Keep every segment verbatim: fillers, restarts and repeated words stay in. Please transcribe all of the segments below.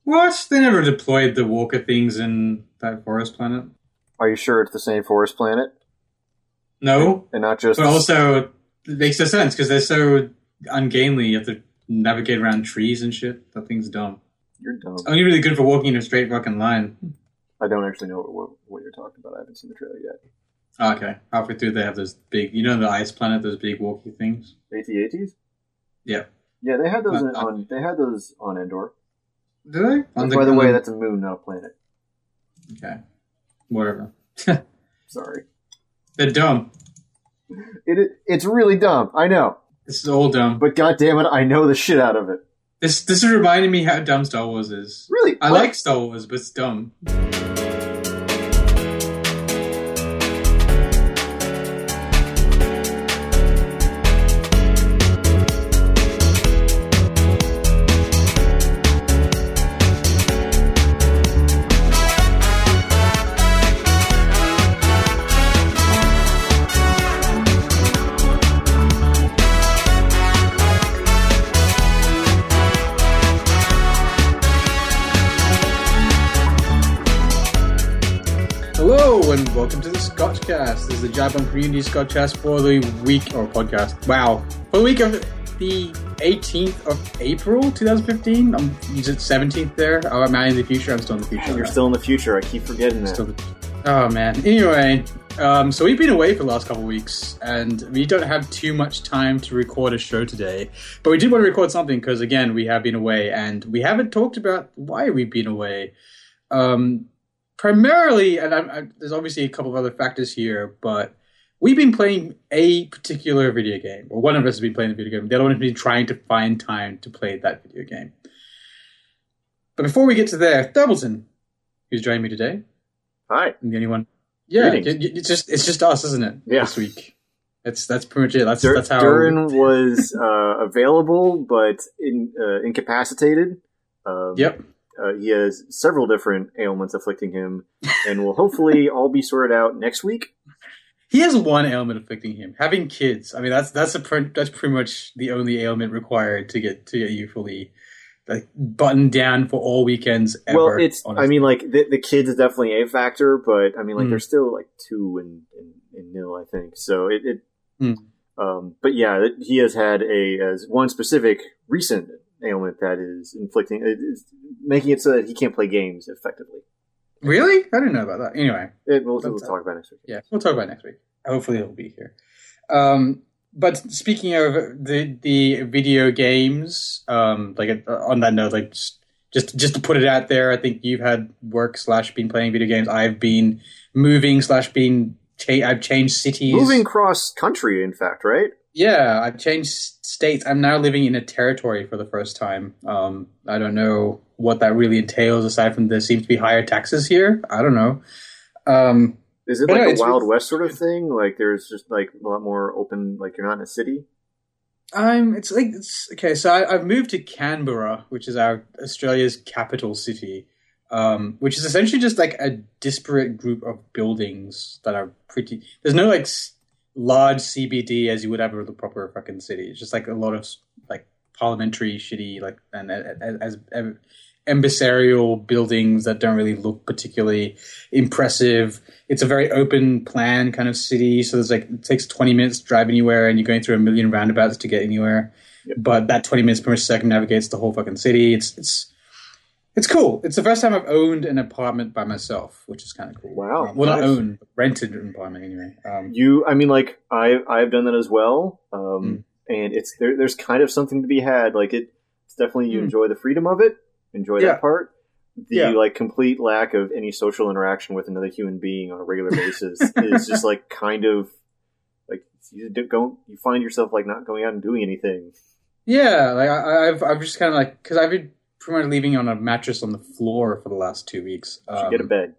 What? They never deployed the Walker things in that forest planet? Are you sure it's the same forest planet? No. And not just... But also, it makes no sense, because they're so ungainly, you have to navigate around trees and shit. That thing's dumb. You're dumb. It's only really good for walking in a straight fucking line. I don't actually know what, what you're talking about. I haven't seen the trailer yet. Oh, okay. Halfway through, they have those big... You know the ice planet, those big walkie things? A T A Ts? Yeah. Yeah, they had those Uh, in, on. They had those on Endor. Do they? On By the way, on that's a moon, not a planet. Okay. Whatever. Sorry. They're dumb. It, it it's really dumb. I know. This is all dumb. But goddamn it, I know the shit out of it. This this is reminding me how dumb Star Wars is. Really? I What? like Star Wars, but it's dumb. Hello and welcome to the Scotchcast. This is the Jabon Community Scotchcast for the week, or podcast, wow, for the week of the eighteenth of April, twenty fifteen. I'm is it seventeenth there? Oh, I'm out in the future. I'm still in the future. You're still in the future. I keep forgetting that. Still the, oh man. Anyway, um, so we've been away for the last couple of weeks, and we don't have too much time to record a show today. But we did want to record something because, again, we have been away, and we haven't talked about why we've been away. Um, primarily, and I, I, there's obviously a couple of other factors here, but we've been playing a particular video game, or one of us has been playing the video game. The other one has been trying to find time to play that video game. But before we get to there, Doubleton, who's joining me today. Hi. I'm the only one. Yeah, Greetings. it's just it's just us, isn't it? Yeah. This week. That's that's pretty much it. That's Dur- that's how Durin was uh, available, but in, uh, incapacitated. Um, Yep. Uh, he has several different ailments afflicting him, and will hopefully all be sorted out next week. He has one ailment afflicting him: having kids. I mean, that's that's a pre- that's pretty much the only ailment required to get to get you fully like buttoned down for all weekends ever. Well, it's. honestly. I mean, like the, the kids is definitely a factor, but I mean, like Mm. they're still like two and, and, and nil, I think. So it. it Mm. um, but yeah, it, he has had a as one specific recent ailment that is inflicting, it is making it so that he can't play games effectively. Really? I didn't know about that. Anyway, It, we'll, we'll talk about it next week. yeah, we'll talk about it next week. Hopefully, he'll be here. Um, but speaking of the the video games, um, like uh, on that note, like just, just just to put it out there, I think you've had work slash been playing video games. I've been moving slash been cha- I've changed cities, Moving cross country, in fact, right? Yeah, I've changed states. I'm now living in a territory for the first time. Um, I don't know what that really entails, aside from there seems to be higher taxes here. I don't know. Um, Is it But like no, a it's Wild really- West sort of thing? Like there's just like a lot more open, like you're not in a city? I'm. It's like it's okay. So I, I've moved to Canberra, which is our Australia's capital city, um, which is essentially just like a disparate group of buildings that are pretty. There's no like s- large C B D as you would have with a proper fucking city. It's just like a lot of like parliamentary shitty like and as, as, as embassarial buildings that don't really look particularly impressive. It's a very open plan kind of city, so there's like it takes twenty minutes to drive anywhere, and you're going through a million roundabouts to get anywhere. Yep. But that twenty minutes per second navigates the whole fucking city. It's it's it's cool. It's the first time I've owned an apartment by myself, which is kind of cool. Wow, Um, well, nice. not owned, but rented an apartment anyway. Um, You, I mean, like I, I've done that as well, um, Mm. and it's there. There's kind of something to be had. Like it, it's definitely you Mm. enjoy the freedom of it, enjoy Yeah. that part. The Yeah. like complete lack of any social interaction with another human being on a regular basis is just like kind of like you don't you find yourself like not going out and doing anything. Yeah, like I, I've I've just kind of like because I've been pretty much leaving on a mattress on the floor for the last two weeks. You should Um, get a bed.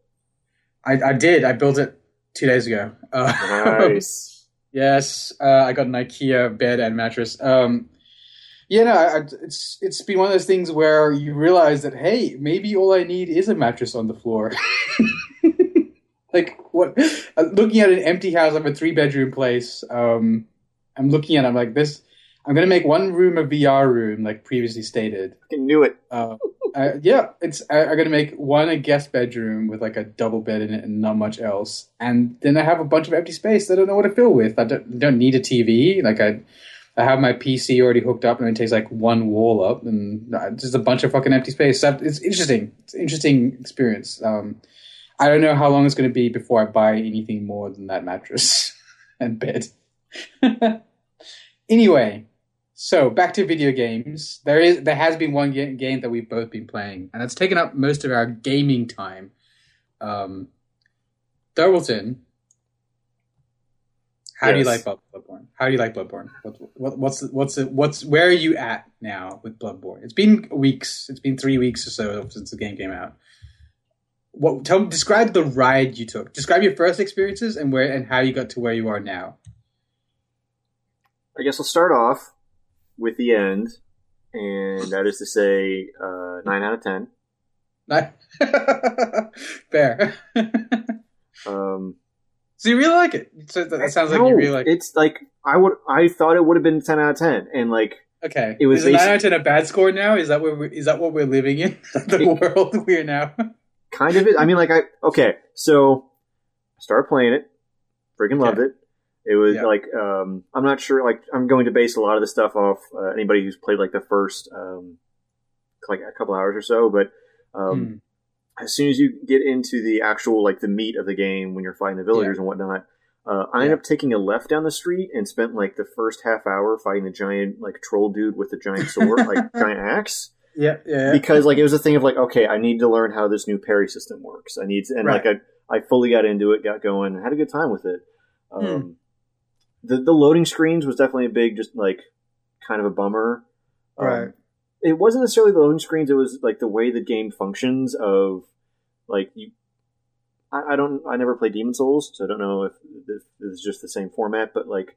I, I did. I built it two days ago. Uh, Nice. yes, uh, I got an IKEA bed and mattress. Um, yeah, no, I, it's it's been one of those things where you realize that hey, maybe all I need is a mattress on the floor. Like what? uh, Looking at an empty house, I'm a three bedroom place. Um, I'm looking at. it, I'm like this. I'm gonna make one room a V R room, like previously stated. I knew it. Uh, Uh, yeah, it's I, I'm gonna make one a guest bedroom with like a double bed in it and not much else, and then I have a bunch of empty space that I don't know what to fill with. I don't, don't need a T V. Like I, I have my P C already hooked up, and it takes like one wall up, and uh, just a bunch of fucking empty space. So it's interesting. It's an interesting experience. Um, I don't know how long it's gonna be before I buy anything more than that mattress and bed. Anyway. So back to video games. There is there has been one ga- game that we've both been playing, and it's taken up most of our gaming time. Um, Doubleton, how do you Yes. like Blood- Bloodborne? How do you like Bloodborne? What, what, what's what's what's where are you at now with Bloodborne? It's been weeks. It's been three weeks or so since the game came out. What? Tell describe the ride you took. Describe your first experiences and where and how you got to where you are now. I guess I'll start off with the end, and that is to say, uh, nine out of ten. Not fair. Um, So you really like it? So that that sounds like no, you really like it. it's like I would. I thought it would have been ten out of ten, and like Okay. it was is a nine basi- out of ten a bad score now? Is that what we, is that what we're living in? The world we're now. kind of it. I mean, like I okay, so I started playing it, freaking loved it. It was Yeah. like um, I'm not sure. Like I'm going to base a lot of the stuff off uh, anybody who's played like the first um, like a couple hours or so, but. Um, Hmm. As soon as you get into the actual like the meat of the game when you're fighting the villagers Yeah. and whatnot, uh, I Yeah. ended up taking a left down the street and spent like the first half hour fighting the giant like troll dude with the giant sword, like giant axe. Yeah, yeah. Because like it was a thing of like, okay, I need to learn how this new parry system works. I need to, and Right. like I, I fully got into it, got going, had a good time with it. Um, Hmm. The the loading screens was definitely a big, just like kind of a bummer. Um, Right. It wasn't necessarily the loading screens; it was like the way the game functions. Of like you, I, I don't, I never played Demon Souls, so I don't know if this is just the same format. But like,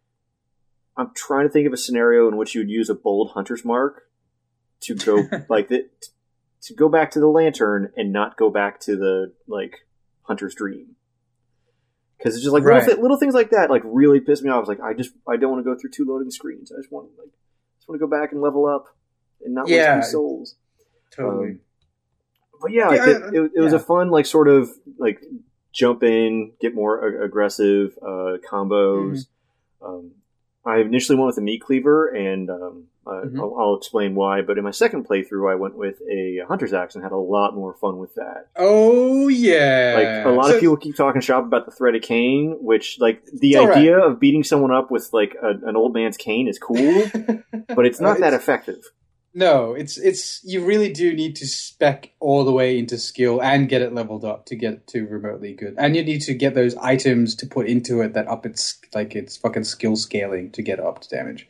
I'm trying to think of a scenario in which you would use a bold hunter's mark to go like the, to go back to the lantern and not go back to the like hunter's dream. Because it's just like Right. little, thi- little things like that like really piss me off. It's like I just I don't want to go through two loading screens. I just want like just want to go back and level up and not Yeah. waste two souls. Totally. Um, but yeah, like, Yeah, it, it, it was yeah. a fun like sort of like jump in, get more a- aggressive uh, combos. Mm-hmm. Um, I initially went with a meat cleaver, and um, uh, Mhm. I'll, I'll explain why. But in my second playthrough, I went with a hunter's axe and had a lot more fun with that. Oh yeah. Like a lot So- of people keep talking shop about the threaded cane, which like the It's all right. idea of beating someone up with like a, an old man's cane is cool, but it's not Uh, that it's- effective. No, it's it's you really do need to spec all the way into skill and get it leveled up to get it to remotely good, and you need to get those items to put into it that up its like its fucking skill scaling to get up to damage.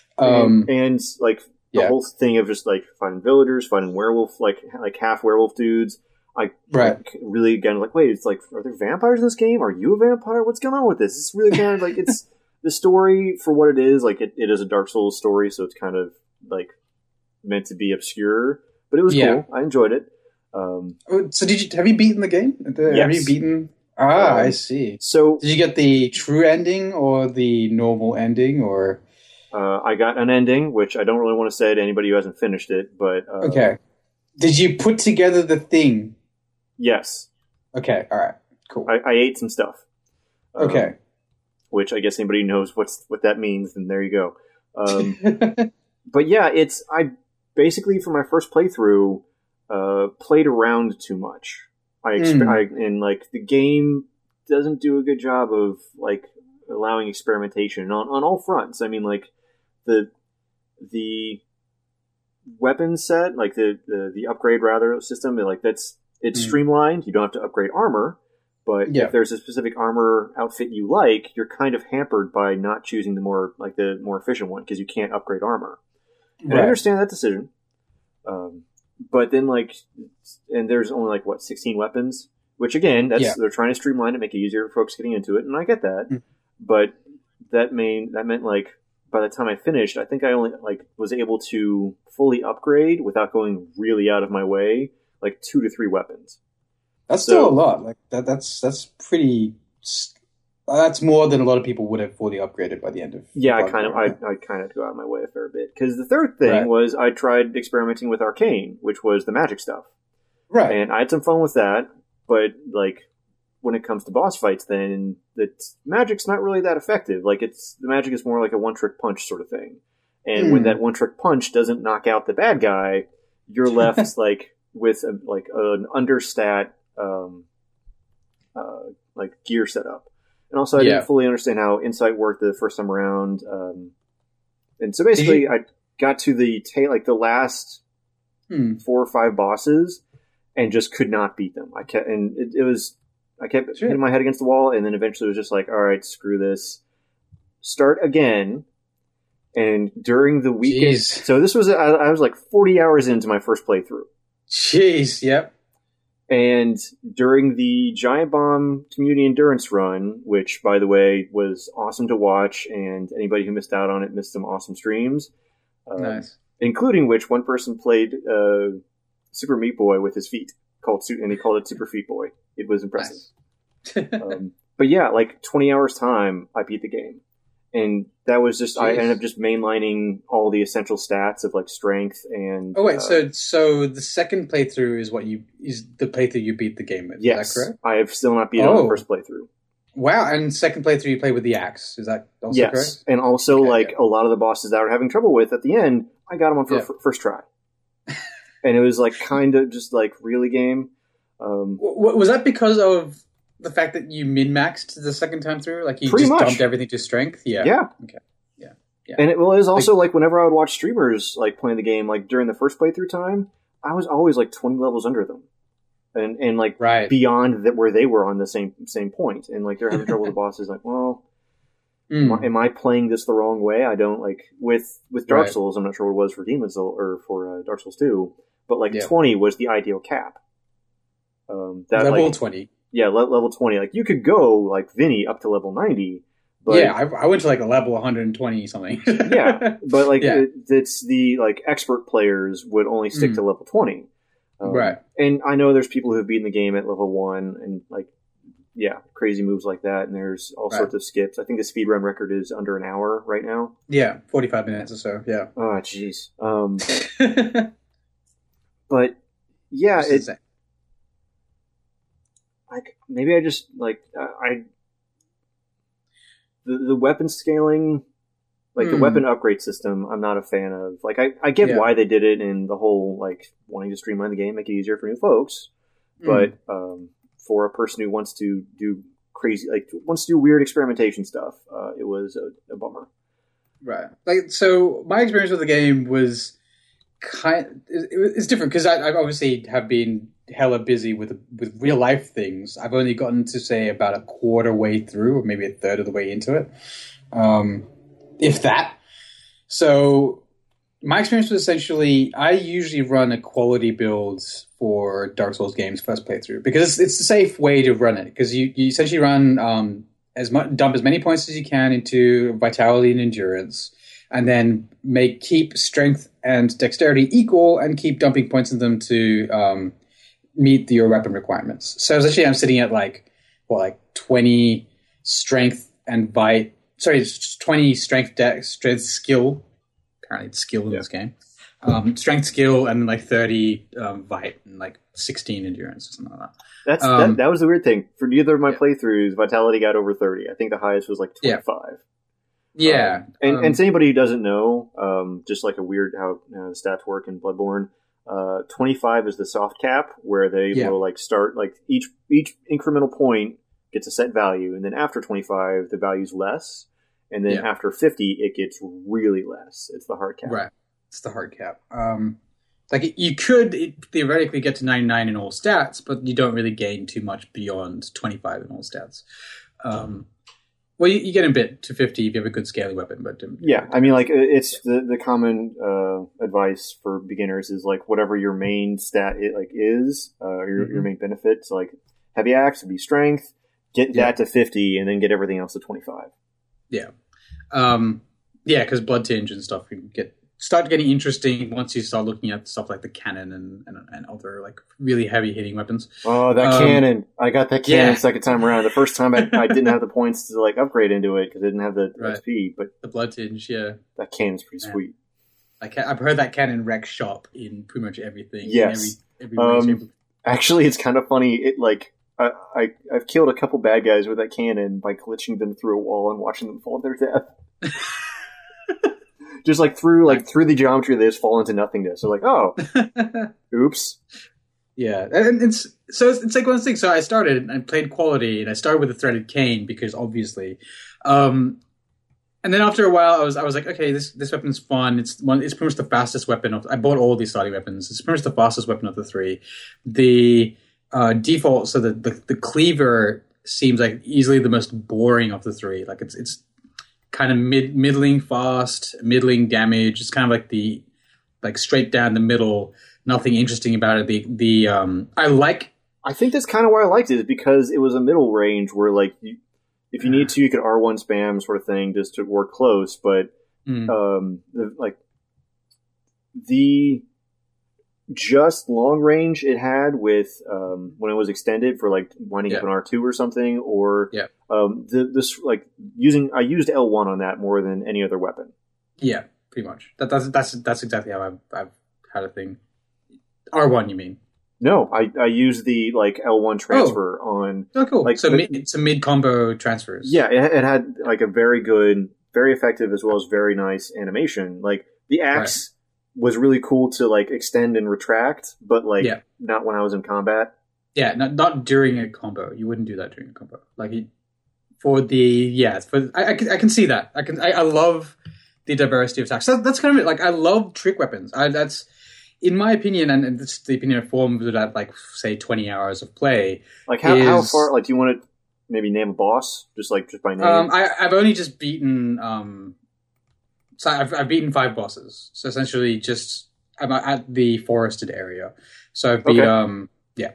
Um, and, and like the yeah. whole thing of just like fighting villagers, fighting werewolf, like like half werewolf dudes. I Right. like, really again like wait, it's like are there vampires in this game? Are you a vampire? What's going on with this? It's really kind of like it's the story for what it is. Like it, it is a Dark Souls story, so it's kind of like meant to be obscure, but it was Yeah. cool. I enjoyed it. Um, oh, so did you have you beaten the game? The- Have Yes. you beaten? Ah, I Um, see. so Did you get the true ending or the normal ending or? uh, I got an ending, which I don't really want to say to anybody who hasn't finished it, but uh, Okay. Did you put together the thing? yes, Okay. All right. Cool. I, I ate some stuff. Um, Okay. which I guess anybody knows what's what that means, and there you go. Um, but yeah, it's I basically for my first playthrough uh, played around too much. I, exp- Mm. I and like the game doesn't do a good job of like allowing experimentation on, on all fronts. I mean, like the the weapon set, like the, the the upgrade rather system, like that's it's Mm. streamlined. You don't have to upgrade armor. But Yeah. if there's a specific armor outfit you like, you're kind of hampered by not choosing the more like the more efficient one because you can't upgrade armor. And I Right. understand that decision. Um, but then like, and there's only like what sixteen weapons, which again, that's Yeah. they're trying to streamline it, make it easier for folks getting into it, and I get that. Mm. But that mean that meant like by the time I finished, I think I only like was able to fully upgrade without going really out of my way, like two to three weapons. That's still So- a lot. Like that. That's that's pretty. s- Uh, that's more than a lot of people would have fully upgraded by the end of. Yeah, I kind of, I, Bloodborne. I kind of go out of my way a fair bit because the third thing Right. was I tried experimenting with Arcane, which was the magic stuff, Right. and I had some fun with that. But like when it comes to boss fights, then the magic's not really that effective. Like it's the magic is more like a one trick punch sort of thing, and Hmm. when that one trick punch doesn't knock out the bad guy, you're left like with a, like an understat um, uh, like gear setup. And also, I Yeah. didn't fully understand how Insight worked the first time around. Um, and so basically, you- I got to the ta- like the last Hmm. four or five bosses and just could not beat them. I kept and it, it was I kept Sure. hitting my head against the wall, and then eventually it was just like, all right, screw this, start again. And during the weekend, Jeez. so this was I, I was like forty hours into my first playthrough. Jeez. Yep. And during the Giant Bomb Community Endurance Run, which, by the way, was awesome to watch, and anybody who missed out on it missed some awesome streams, um, Nice. including which one person played uh, Super Meat Boy with his feet, called Su- and he called it Super Feet Boy. It was impressive. Nice. um, but yeah, like twenty hours time, I beat the game. And that was just, I Jeez. ended up just mainlining all the essential stats of like strength and. Oh wait, uh, so so the second playthrough is what you is the playthrough you beat the game with? yes, Is that correct? I have still not beat it on the Oh. first playthrough. Wow, and second playthrough you play with the axe. Is that also Yes, correct? and also Okay, like yeah. a lot of the bosses that I were having trouble with at the end, I got them on for Yeah. f- first try, and it was like kind of just like really game. Um, W- w- was that because of the fact that you min maxed the second time through? Like you Pretty just much. dumped everything to strength? Yeah. yeah, Okay. Yeah. Yeah. and it was also like whenever I would watch streamers like playing the game, like during the first playthrough time, I was always like twenty levels under them, and and like Right. beyond that where they were on the same same point, and like they're having trouble with the bosses. Like, well, Mm. am I- am I playing this the wrong way? I don't like with with Dark Right. Souls. I'm not sure what it was for Demon's Soul or for uh, Dark Souls two, but like Yeah. twenty was the ideal cap. Um, that Level like twenty. yeah, le- level twenty. Like you could go like Vinny up to level ninety, but yeah, I, I went to like a level one hundred twenty something. yeah, but like Yeah. it, it's the like expert players would only stick Mm. to level twenty. Um, Right. And I know there's people who've beaten the game at level one and like yeah, crazy moves like that. And there's all Right. sorts of skips. I think the speedrun record is under an hour right now. Yeah, forty-five minutes or so. Yeah. Oh, jeez. Um, but yeah, Just it, insane. like maybe I just like uh, I the the weapon scaling, like the Hmm. weapon upgrade system. I'm not a fan of. Like I I get Yeah. why they did it and the whole like wanting to streamline the game, make it easier for new folks. Mm. But um, for a person who wants to do crazy, like wants to do weird experimentation stuff, uh, it was a, a bummer. Right. Like, so my experience with the game was kind. It, it's different because I, I obviously have been hella busy with with real life things. I've only gotten to say about a quarter way through, or maybe a third of the way into it, um, if that. So my experience was essentially I usually run a quality build for Dark Souls games first playthrough because it's, it's the safe way to run it because you, you essentially run um, as much dump as many points as you can into vitality and endurance, and then make keep strength and dexterity equal and keep dumping points in them to um, meet your weapon requirements. So essentially, I'm sitting at like what like twenty strength and vit. Sorry, it's twenty strength, dex, strength, skill. Apparently, it's skill in Yeah. this game. Um, strength, skill, and then like thirty um, vit and like sixteen endurance or something like that. That's Um, that, that was the weird thing. For neither of my yeah. playthroughs, vitality got over thirty. I think the highest was like Yeah. twenty-five. Yeah, Um, and, um, and to anybody who doesn't know, um, just like a weird how you know, the stats work in Bloodborne, uh, twenty-five is the soft cap where they Yeah. will like start like each each incremental point gets a set value, and then after twenty-five the value's less, and then Yeah. after fifty it gets really less. It's the hard cap. right. It's the hard cap. Um, like you could theoretically get to ninety-nine in all stats, but you don't really gain too much beyond twenty-five in all stats. Um, well, you, you get a bit to fifty if you have a good scaling weapon, but um, Yeah, I mean, like it's the the common uh, advice for beginners is like whatever your main stat it, like is, uh, your Mhm. your main benefit. So like heavy axe would be strength. Get Yeah. that to fifty, and then get everything else to twenty-five. yeah, um, yeah, because blood tinge and stuff can get start getting interesting once you start looking at stuff like the cannon and, and, and other like really heavy hitting weapons. Oh, that um, cannon! I got that cannon yeah. second time around. The first time I, I didn't have the points to like upgrade into it because I didn't have the right. X P. But the blood tinge, yeah, that cannon's pretty yeah. sweet. Like, I've heard that cannon wreck shop in pretty much everything. Yes, every, every um, actually, it's kind of funny. It like I, I I've killed a couple bad guys with that cannon by glitching them through a wall and watching them fall to their death. Just like through like through the geometry, they just fall into nothingness. So like, oh, oops. Yeah, and it's so it's, it's like one of those things. So I started and I played quality, and I started with the threaded cane because obviously, um, and then after a while, I was I was like, okay, this this weapon's fun. It's one. It's pretty much the fastest weapon of. I bought all these starting weapons. It's pretty much the fastest weapon of the three. The uh, default, so the, the the cleaver seems like easily the most boring of the three. Like it's it's. kind of mid middling fast, middling damage. It's kind of like the like straight down the middle. Nothing interesting about it. The the um I like. I think that's kind of why I liked it, is because it was a middle range where like you, if you need to, you could R one spam sort of thing just to work close. But mm. um the, like the just long range it had with um, when it was extended for like winding yeah. up an R two or something, or yeah. um, the, this like using I used L one on that more than any other weapon. Yeah, pretty much. That, that's that's that's exactly how I've, I've had a thing. R one, you mean? No, I, I used the like L one transfer oh. on. Oh, cool. Like, so the, mid, it's a mid combo transfers. Yeah, it, it had like a very good, very effective as well as very nice animation. Like the axe. Right. Was really cool to like extend and retract, but like yeah. not when I was in combat. Yeah, not not during a combo. You wouldn't do that during a combo. Like it, for the yeah, for I, I can I can see that. I can I, I love the diversity of attacks. So that's kind of it. Like I love trick weapons. I, that's in my opinion, and this is the opinion of formed at like say twenty hours of play. Like how is, how far? Like do you want to maybe name a boss just like just by name? Um, I I've only just beaten um. So I've, I've beaten five bosses. So essentially, just I'm at the forested area. So I've beat okay. um yeah.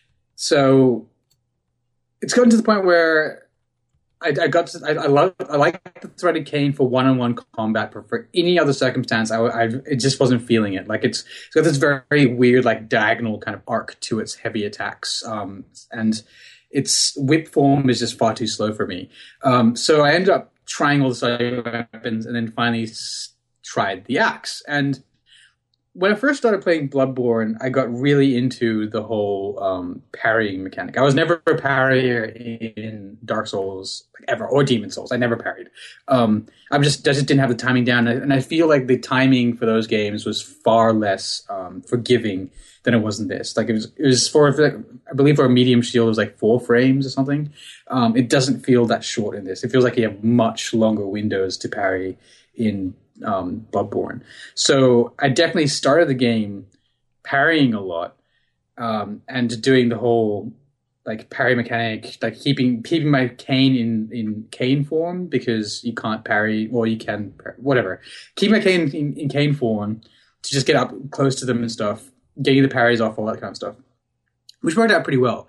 So it's gotten to the point where I, I got to, I, I love I like the threaded cane for one on one combat, but for any other circumstance, I, I it just wasn't feeling it. Like it's it's got this very, very weird like diagonal kind of arc to its heavy attacks, um, and its whip form is just far too slow for me. Um, so I ended up trying all the starting weapons, and then finally s- tried the axe. And when I first started playing Bloodborne, I got really into the whole um, parrying mechanic. I was never a parrier in Dark Souls like, ever, or Demon Souls. I never parried. Um, I just I just didn't have the timing down, and I feel like the timing for those games was far less um, forgiving than it was in this. Like it was, it was for I believe for a medium shield, it was like four frames or something. Um, it doesn't feel that short in this. It feels like you have much longer windows to parry in um, Bloodborne. So I definitely started the game parrying a lot um, and doing the whole like parry mechanic, like keeping keeping my cane in, in cane form because you can't parry, or you can whatever. Keep my cane in, in cane form to just get up close to them and stuff, getting the parries off, all that kind of stuff, which worked out pretty well.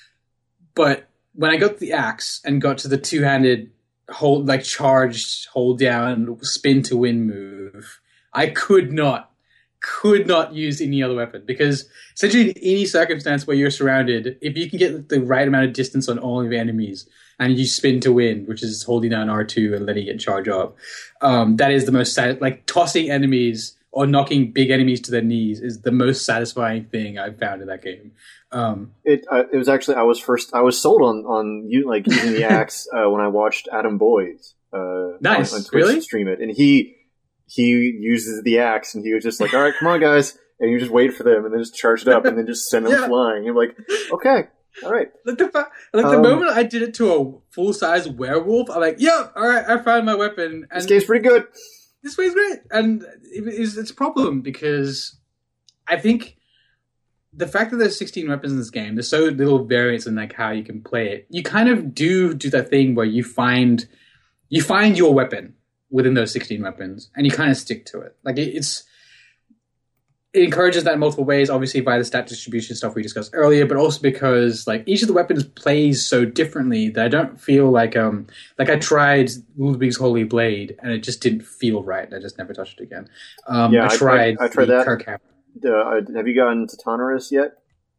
But when I got the axe and got to the two-handed hold, like charged, hold down, spin to win move, I could not, could not use any other weapon because essentially in any circumstance where you're surrounded, if you can get the right amount of distance on all of your enemies and you spin to win, which is holding down R two and letting it charge up, um, that is the most sat- like tossing enemies or knocking big enemies to their knees is the most satisfying thing I've found in that game. Um, it uh, it was actually I was first I was sold on on you like using the axe uh, when I watched Adam Boyes uh, nice on, on Twitch really stream it, and he he uses the axe and he was just like, all right, come on guys, and you just wait for them and then just charge it up and then just send them yeah. flying. You're like, okay, all right. Like the fa- like the um, moment I did it to a full size werewolf, I'm like, yeah, all right, I found my weapon. And this game's pretty good. This way's great, and it, it's, it's a problem because I think the fact that there's sixteen weapons in this game, there's so little variance in like how you can play it. You kind of do do that thing where you find you find your weapon within those sixteen weapons, and you kind of stick to it. Like it, it's it encourages that in multiple ways, obviously via the stat distribution stuff we discussed earlier, but also because like each of the weapons plays so differently that I don't feel like um like I tried Ludwig's Holy Blade and it just didn't feel right. I just never touched it again. Um, yeah, I tried. I, I, I tried that. Kirkhammer. Uh, have you gotten to Tonorus yet?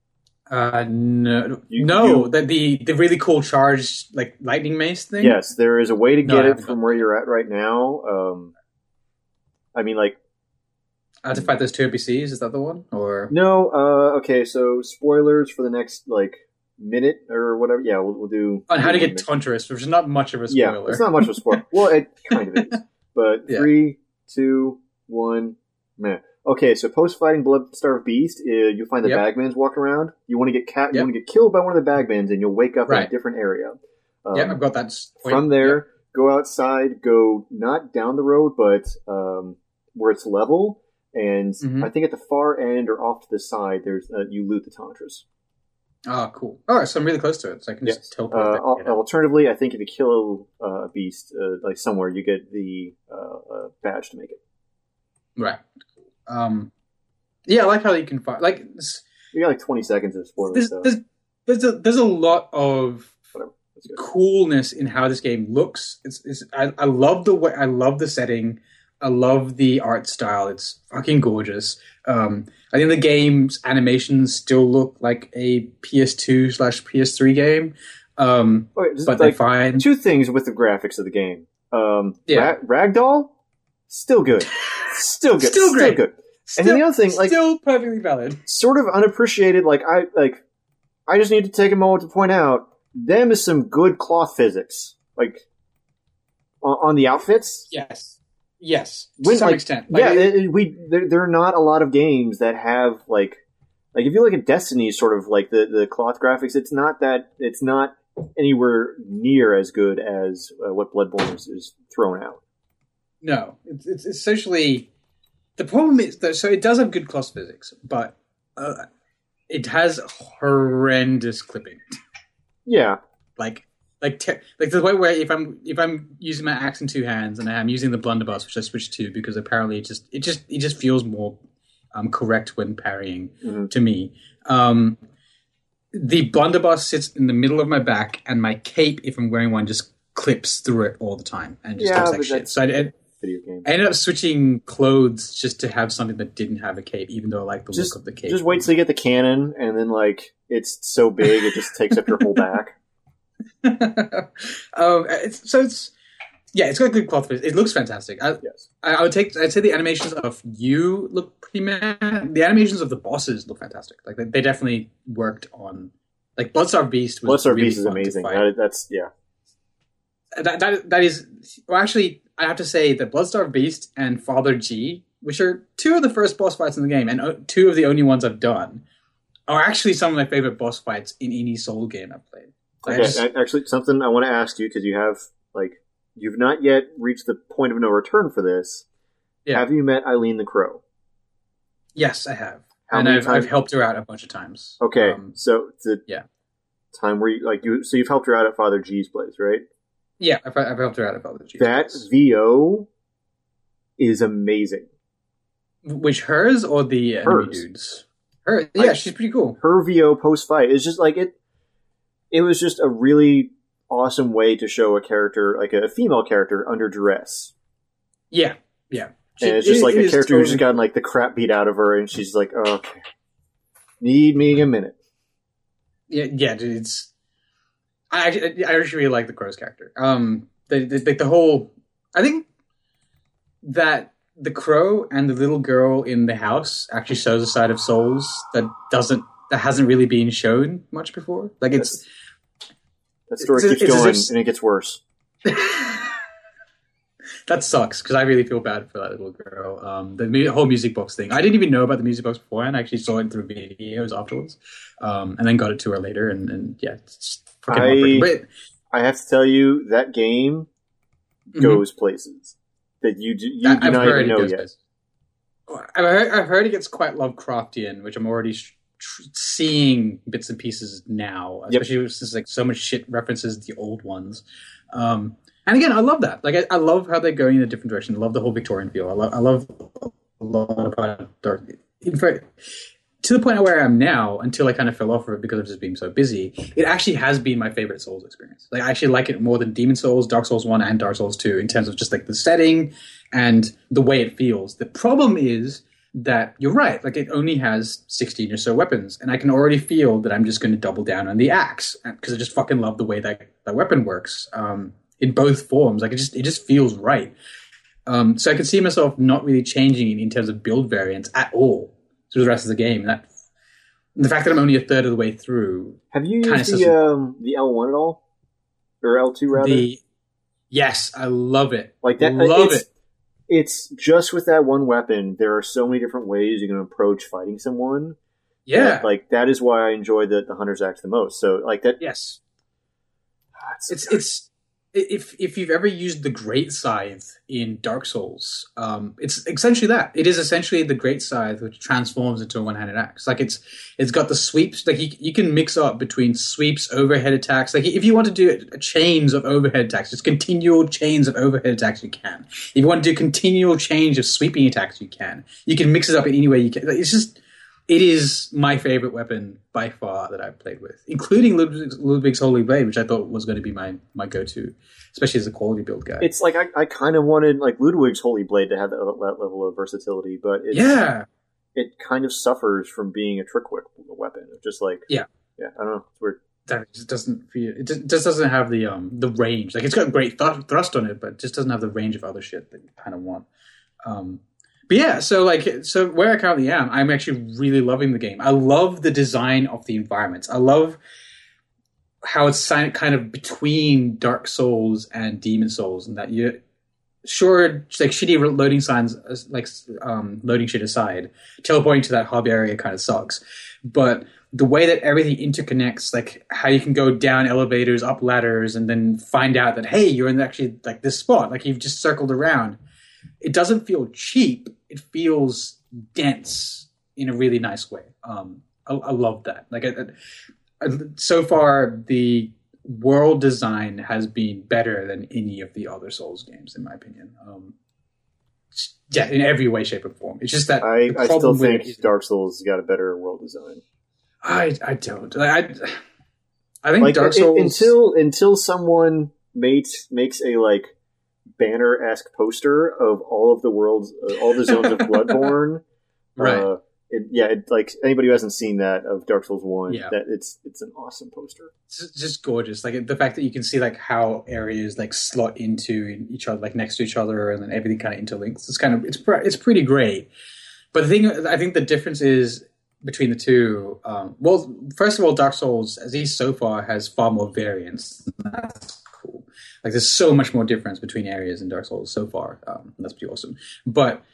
Uh, no, you, no, you, the, the the really cool charged like lightning mace thing. Yes, there is a way to get no, it from where you're at right now. Um, I mean, like. I have to fight those two N P Cs. Is that the one? Or no? Uh, okay, so spoilers for the next like minute or whatever. Yeah, we'll, we'll do on how to get Tonturus, which is not much of a spoiler. Yeah, it's not much of a spoiler. Well, it kind of is. But yeah. three, two, one, man. Okay, so post fighting Bloodstarved Beast, uh, you'll find the yep. Bagmans walk around. You want to get cat. Yep. You want to get killed by one of the Bagmans, and you'll wake up right. in a different area. Um, yeah, I've got that. Point. From there, yep. go outside. Go not down the road, but um, where it's level. And mm-hmm. I think at the far end or off to the side, there's uh, you loot the Tantras. Oh, cool. All right, so I'm really close to it, so I can yes. just teleport uh, there. Alternatively, I think if you kill a uh, beast, uh, like somewhere, you get the uh, uh, badge to make it. Right. Um, yeah, I like how you can find... Like, you got like twenty seconds of spoilers. There's, so. there's, there's, a, there's a lot of coolness in how this game looks. It's, it's I, I love the way... I love the setting. I love the art style. It's fucking gorgeous. Um, I think the game's animations still look like a P S two slash P S three game. Um, okay, but like, they're fine. Two things with the graphics of the game. Um, yeah. Ra- Ragdoll, still good. Still good. Still great. Still good. Still, and then the other thing, like, still perfectly valid. Sort of unappreciated. Like I like, I just need to take a moment to point out them is some good cloth physics. Like on, on the outfits. Yes. Yes, to when, some like, extent. Like, yeah, it, it, we there, there are not a lot of games that have like like if you look at Destiny, sort of like the, the cloth graphics. It's not that it's not anywhere near as good as uh, what Bloodborne is, is thrown out. No, it's, it's essentially the problem is that so it does have good cloth physics, but uh, it has horrendous clipping. Yeah, like. Like, te- like the way where if I'm if I'm using my axe in two hands and I'm using the blunderbuss, which I switched to because apparently it just it just it just feels more um, correct when parrying mm-hmm. to me. Um, the blunderbuss sits in the middle of my back, and my cape, if I'm wearing one, just clips through it all the time and just yeah, looks like shit. So I, I, video game. I ended up switching clothes just to have something that didn't have a cape, even though I like the just, look of the cape. Just wait till you get the cannon, and then like it's so big it just takes up your whole back. um, it's, so it's yeah, it's got good cloth. It looks fantastic. I, yes, I, I would take. I'd say the animations of you look pretty mad. The animations of the bosses look fantastic. Like they, they definitely worked on. Like Bloodstarved Beast was Bloodstarved really Beast is amazing. That, that's yeah. That that that is. Well, actually, I have to say that Bloodstarved Beast and Father G, which are two of the first boss fights in the game, and two of the only ones I've done, are actually some of my favorite boss fights in any Soul game I've played. Okay, just, actually, something I want to ask you, because you have, like, you've not yet reached the point of no return for this. Yeah. Have you met Eileen the Crow? Yes, I have. How and many I've, times? I've helped her out a bunch of times. Okay, um, so it's a yeah. time where you, like, you, so you've helped her out at Father G's place, right? Yeah, I've, I've helped her out at Father G's that place. That V O is amazing. Which, hers or the hers. enemy dudes? Her, yeah, I, she's pretty cool. Her V O post-fight is just, like, it. It was just a really awesome way to show a character, like a female character, under duress. Yeah, yeah. She, and it's just it, like it a character totally... who's just gotten like the crap beat out of her, and she's like, oh, okay, need me a minute. Yeah, yeah, dude, it's. I actually, I actually really like the Crow's character. Um, the, the the the whole. I think that the Crow and the little girl in the house actually shows a side of Souls that doesn't that hasn't really been shown much before. Like it's. That's... That story it's, keeps it's going, if... and it gets worse. That sucks, because I really feel bad for that little girl. Um, the mu- whole music box thing. I didn't even know about the music box beforehand. I actually saw it through videos afterwards, um, and then got it to her later. And, and yeah, it's fucking heartbreaking. But, I have to tell you, that game goes mm-hmm. places that you do, you that, do not even know yet. Places. I've heard, I've heard it gets quite Lovecraftian, which I'm already sh- tr- seeing bits and pieces now, especially yep. since like so much shit references the old ones. Um, and again, I love that. Like, I, I love how they're going in a different direction. I love the whole Victorian feel. I, lo- I love a lot about dark. in fact, to the point where I am now, until I kind of fell off of it because of just being so busy, it actually has been my favorite Souls experience. Like, I actually like it more than Demon Souls, Dark Souls one, and Dark Souls two in terms of just like the setting and the way it feels. The problem is that you're right. Like, it only has sixteen or so weapons, and I can already feel that I'm just going to double down on the axe because I just fucking love the way that that weapon works um, in both forms. Like, it just it just feels right. Um, so I could see myself not really changing in terms of build variants at all through the rest of the game. And that, the fact that I'm only a third of the way through. Have you used the um, the L one at all, or L two rather? The, yes, I love it. Like that, love it's, it. It's just with that one weapon. There are so many different ways you can approach fighting someone. Yeah, that, like that is why I enjoy the the Hunter's Axe the most. So like that. Yes, ah, it's it's, it's if if you've ever used the Great Scythe in Dark Souls, um, it's essentially that. It is essentially the Great Scythe, which transforms into a one-handed axe. Like it's it's got the sweeps. Like you, you can mix up between sweeps, overhead attacks. Like if you want to do chains of overhead attacks, just continual chains of overhead attacks, you can. If you want to do continual change of sweeping attacks, you can. You can mix it up in any way you can. Like, it's just. It is my favorite weapon by far that I've played with, including Ludwig's, Ludwig's Holy Blade, which I thought was going to be my, my go-to, especially as a quality build guy. It's like I, I kind of wanted like Ludwig's Holy Blade to have that, that level of versatility, but it's, yeah, it kind of suffers from being a trick weapon. It's just like yeah, yeah, I don't know, it's weird. That just doesn't feel. It just doesn't have the um the range. Like it's got great th- thrust on it, but it just doesn't have the range of other shit that you kind of want. Um, But yeah, so like, so where I currently am, I'm actually really loving the game. I love the design of the environments. I love how it's kind of between Dark Souls and Demon Souls, and that you, sure, like shitty loading signs, like um, loading shit aside, teleporting to that hub area kind of sucks. But the way that everything interconnects, like how you can go down elevators, up ladders, and then find out that hey, you're in actually like this spot, like you've just circled around. It doesn't feel cheap. It feels dense in a really nice way. Um, I, I love that. Like, I, I, so far, the world design has been better than any of the other Souls games, in my opinion. Um, yeah, in every way, shape, or form. It's just that I, I still think is, Dark Souls has got a better world design. I I don't. I I think like, Dark Souls it, until until someone makes makes a like. banner-esque poster of all of the worlds, uh, all the zones of Bloodborne. Right. Uh, it, yeah, it, like anybody who hasn't seen that of Dark Souls one, yeah. that it's it's an awesome poster. It's just gorgeous. Like the fact that you can see like how areas like slot into each other, like next to each other, and then everything kind of interlinks. It's kind of it's it's pretty great. But the thing, I think the difference is between the two. Um, well, first of all, Dark Souls, at least so far, has far more variance. That's cool. Like there's so much more difference between areas in Dark Souls so far. Um, that's pretty awesome. But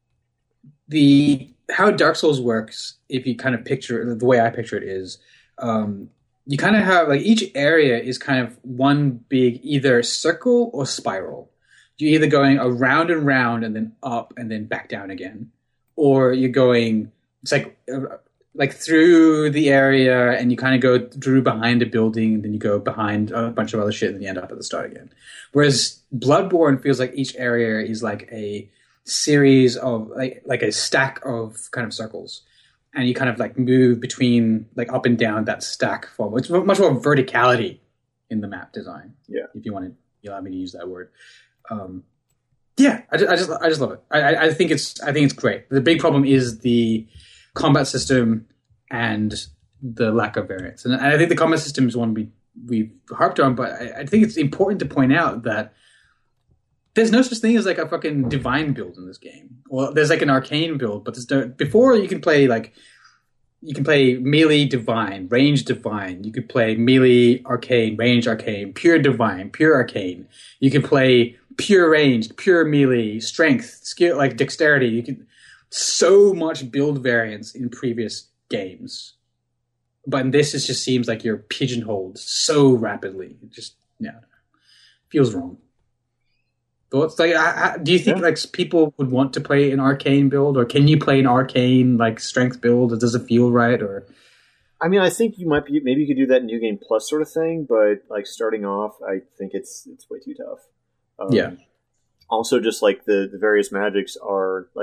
the how Dark Souls works, if you kind of picture the way I picture it is, um, you kind of have like each area is kind of one big either circle or spiral. You're either going around and round and then up and then back down again, or you're going it's like uh, like through the area and you kind of go through behind a building and then you go behind a bunch of other shit and then you end up at the start again. Whereas Bloodborne feels like each area is like a series of like like a stack of kind of circles, and you kind of like move between like up and down that stack form. It's much more verticality in the map design. Yeah, if you want to allow me to use that word. Um, yeah, I just, I just I just love it. I, I think it's I think it's great. The big problem is the combat system and the lack of variance, and I think the combat system is one we we've harped on, but I, I think it's important to point out that there's no such thing as like a fucking divine build in this game. Well, there's like an arcane build, but there's no, before you can play like you can play melee divine, range divine. You could play melee arcane, range arcane, pure divine, pure arcane. You can play pure range, pure melee, strength, skill, like dexterity. You can so much build variance in previous games, but in this, it just seems like you're pigeonholed so rapidly. It just yeah, feels wrong. Thoughts? Like, I, I, do you think yeah. like people would want to play an arcane build, or can you play an arcane like strength build? Or does it feel right? Or I mean, I think you might be maybe you could do that New Game Plus sort of thing, but like starting off, I think it's it's way too tough. Um, yeah. Also, just like the the various magics are like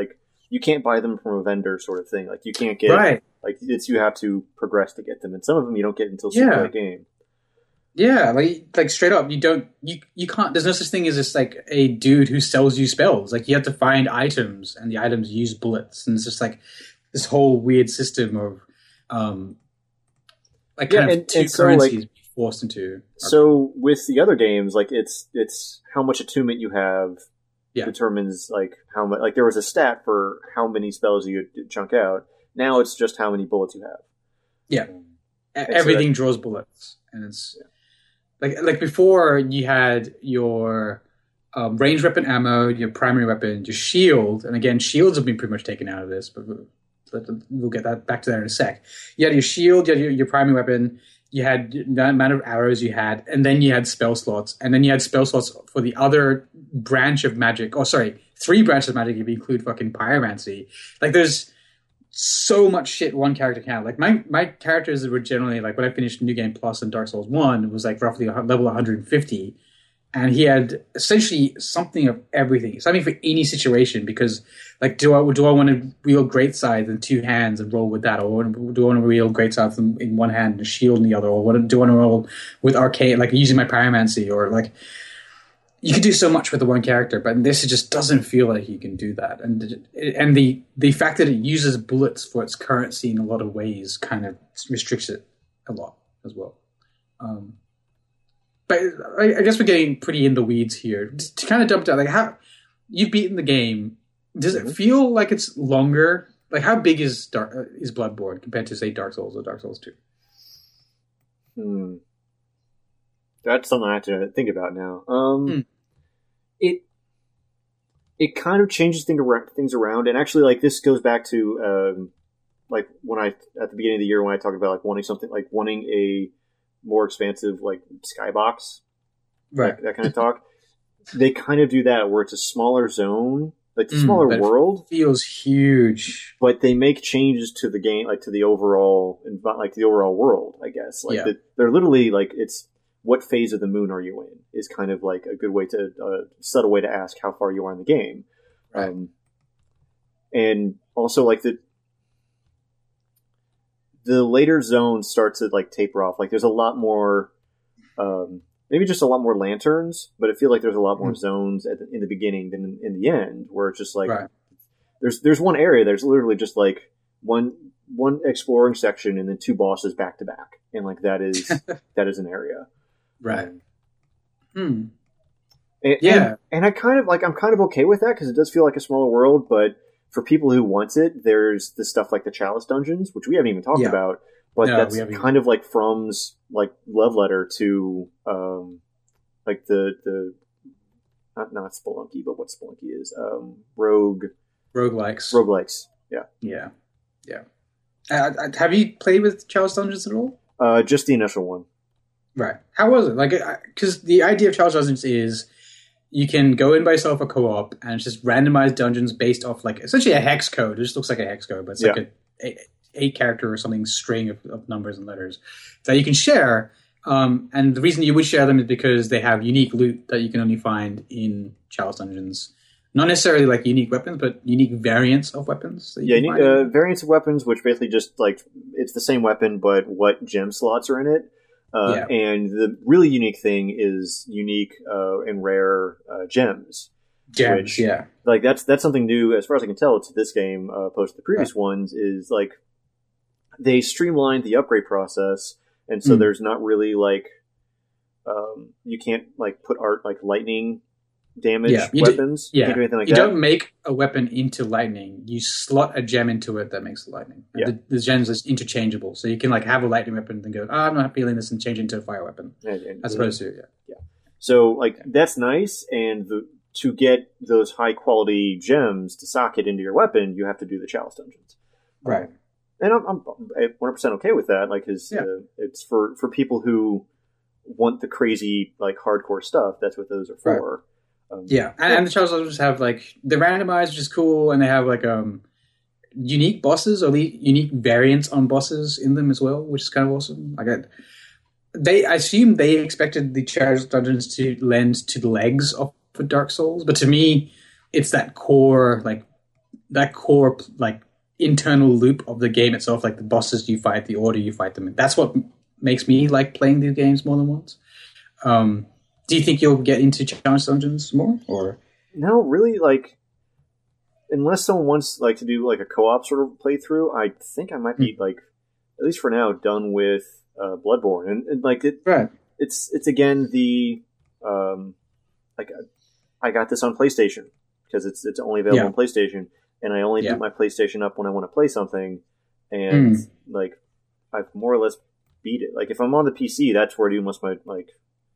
you can't buy them from a vendor sort of thing. Like you can't get Right. like it's you have to progress to get them, and some of them you don't get until super Yeah. late game. Yeah, like like straight up, you don't you you can't. There's no such thing as just like a dude who sells you spells. Like you have to find items, and the items use bullets, and it's just like this whole weird system of um like kind Yeah, of and- two and so, currencies like- forced into. So with the other games, like it's it's how much attunement you have Yeah. determines like how much. Like there was a stat for how many spells you could chunk out. Now it's just how many bullets you have. Yeah. Um, E- so Everything draws bullets, and it's like like before you had your um, range weapon ammo, your primary weapon, your shield, and again shields have been pretty much taken out of this, but we'll, we'll get that back to that in a sec. You had your shield, you had your, your primary weapon, you had the amount of arrows you had, and then you had spell slots, and then you had spell slots for the other branch of magic. Oh, sorry, three branches of magic if you include fucking pyromancy. Like there's so much shit one character can have. Like my my characters were generally like when I finished New Game Plus and Dark Souls One, it was like roughly a level one hundred fifty, and he had essentially something of everything, something for any situation. Because like, do I do I want to wield great scythe in two hands and roll with that, or do I want to wield great scythe in, in one hand and a shield in the other, or what do I want to roll with arcane, like using my pyromancy, or like. You could do so much with the one character, but this just doesn't feel like you can do that. And and the the fact that it uses bullets for its currency in a lot of ways kind of restricts it a lot as well. Um, but I, I guess we're getting pretty in the weeds here. Just to kind of dump down, like how you've beaten the game, does it feel like it's longer? Like how big is Dark, uh, is Bloodborne compared to say Dark Souls or Dark Souls two? Hmm. That's something I have to think about now. Um, Hmm. It it kind of changes thing around, things around, and actually, like this goes back to um, like when I at the beginning of the year when I talked about like wanting something like wanting a more expansive like skybox, Right. that, that kind of talk. They kind of do that where it's a smaller zone, like a Mm, smaller but it world, feels huge. but they make changes to the game, like to the overall, env- like the overall world. I guess, like Yeah. the, they're literally like it's. What phase of the moon are you in is kind of like a good way to uh, subtle way to ask how far you are in the game. Right. Um, and also like the the later zones start to like taper off. Like there's a lot more, um, maybe just a lot more lanterns, but I feel like there's a lot more Mm. zones at the, in the beginning than in, in the end, where it's just like Right. there's there's one area there's literally just like one one exploring section and then two bosses back to back, and like that is that is an area. Right. Um, Hmm. And, Yeah. and, and I kind of like I'm kind of okay with that because it does feel like a smaller world. But for people who want it, there's the stuff like the Chalice dungeons, which we haven't even talked Yeah. about. But No, that's we haven't kind of like From's like love letter to um, like the the not not Spelunky, but what Spelunky is um, rogue Roguelikes. roguelikes. Yeah, Yeah. Yeah. Uh, uh, have you played with Chalice Dungeons at all? uh, just the initial one. Right. How was it? Like, because the idea of Chalice Dungeons is you can go in by yourself or co-op, and it's just randomized dungeons based off like essentially a hex code. It just looks like a hex code, but it's like Yeah. a, a eight character or something string of, of numbers and letters that you can share. Um, and the reason you would share them is because they have unique loot that you can only find in Chalice Dungeons. Not necessarily like unique weapons, but unique variants of weapons. That you Yeah, can you need find. uh, variants of weapons, which basically just like it's the same weapon, but what gem slots are in it. Uh, Yeah. And the really unique thing is unique uh, and rare uh, gems. Gems, which- yeah. Like that's that's something new as far as I can tell to this game, uh, opposed to the previous ones. Is like they streamlined the upgrade process, and so Mm. there's not really like um, you can't like put art like lightning damage Yeah, you do- weapons. Yeah, You can't do anything like you that. don't make a weapon into lightning. You slot a gem into it that makes lightning. And Yeah. The, the gems is interchangeable, so you can like have a lightning weapon and go, oh, I'm not feeling this, and change it into a fire weapon, And- and- as opposed to yeah. So, like, that's nice, and the, to get those high quality gems to socket into your weapon, you have to do the Chalice dungeons. Right. And I'm, I'm one hundred percent okay with that. Like, cause, Yeah. uh, it's for, for people who want the crazy, like, hardcore stuff. That's what those are for. Um, Yeah, and, and the Chalice Dungeons have like they're randomized, which is cool, and they have like um unique bosses or le- unique variants on bosses in them as well, which is kind of awesome. Like I, they, I assume they expected the Chalice Dungeons to lend to the legs of the Dark Souls, but to me, it's that core like that core like internal loop of the game itself, like the bosses you fight, the order you fight them in. That's what makes me like playing these games more than once. Um, do you think you'll get into challenge dungeons more, or no? Really, like unless someone wants like to do like a co-op sort of playthrough, I think I might be mm. like at least for now done with uh, Bloodborne, and, and like it, right. it's it's again the um, like I got this on PlayStation because it's it's only available yeah. on PlayStation, and I only yeah. boot my PlayStation up when I want to play something, and mm. like I've more or less beat it. Like if I'm on the P C, that's where I do most of my like.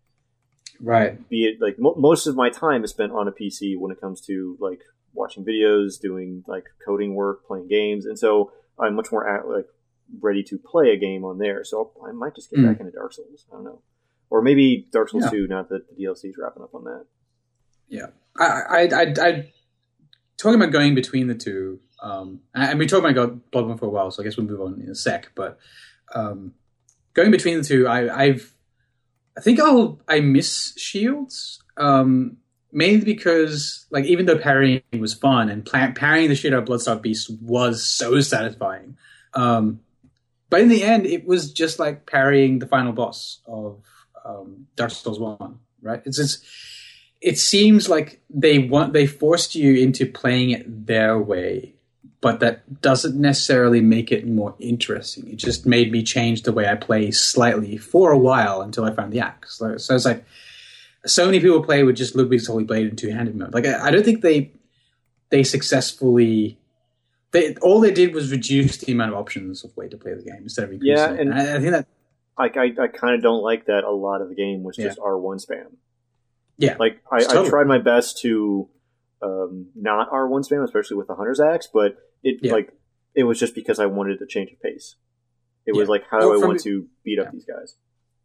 Right. Be it like mo- most of my time is spent on a P C when it comes to like watching videos, doing like coding work, playing games, and so I'm much more at, like ready to play a game on there. So I'll, I might just get mm. back into Dark Souls. I don't know, or maybe Dark Souls yeah. two. Now that the D L C is wrapping up on that. Yeah, I, I, I, I talking about going between the two, um, and we talked about Bloodborne for a while, so I guess we'll move on in a sec. But um, going between the two, I, I've I think I'll I miss shields, um, mainly because like even though parrying was fun and pla- parrying the shit out of Bloodstarved Beast was so satisfying, um, but in the end it was just like parrying the final boss of um, Dark Souls One. Right? It's it's it seems like they want they forced you into playing it their way. But that doesn't necessarily make it more interesting. It just made me change the way I play slightly for a while until I found the axe. So, so it's like so many people play with just Ludwig's Holy Blade in two-handed mode. Like I, I don't think they they successfully. They all they did was reduce the amount of options of way to play the game instead of increasing. Yeah, it. and, and I, I think that like I, I kind of don't like that. A lot of the game was just yeah. R one spam. Yeah, like I, totally. I tried my best to um, not R one spam, especially with the Hunter's Axe, but. It yeah. like it was just because I wanted to change of pace. It yeah. was like, how do oh, I want the, to beat up yeah. these guys?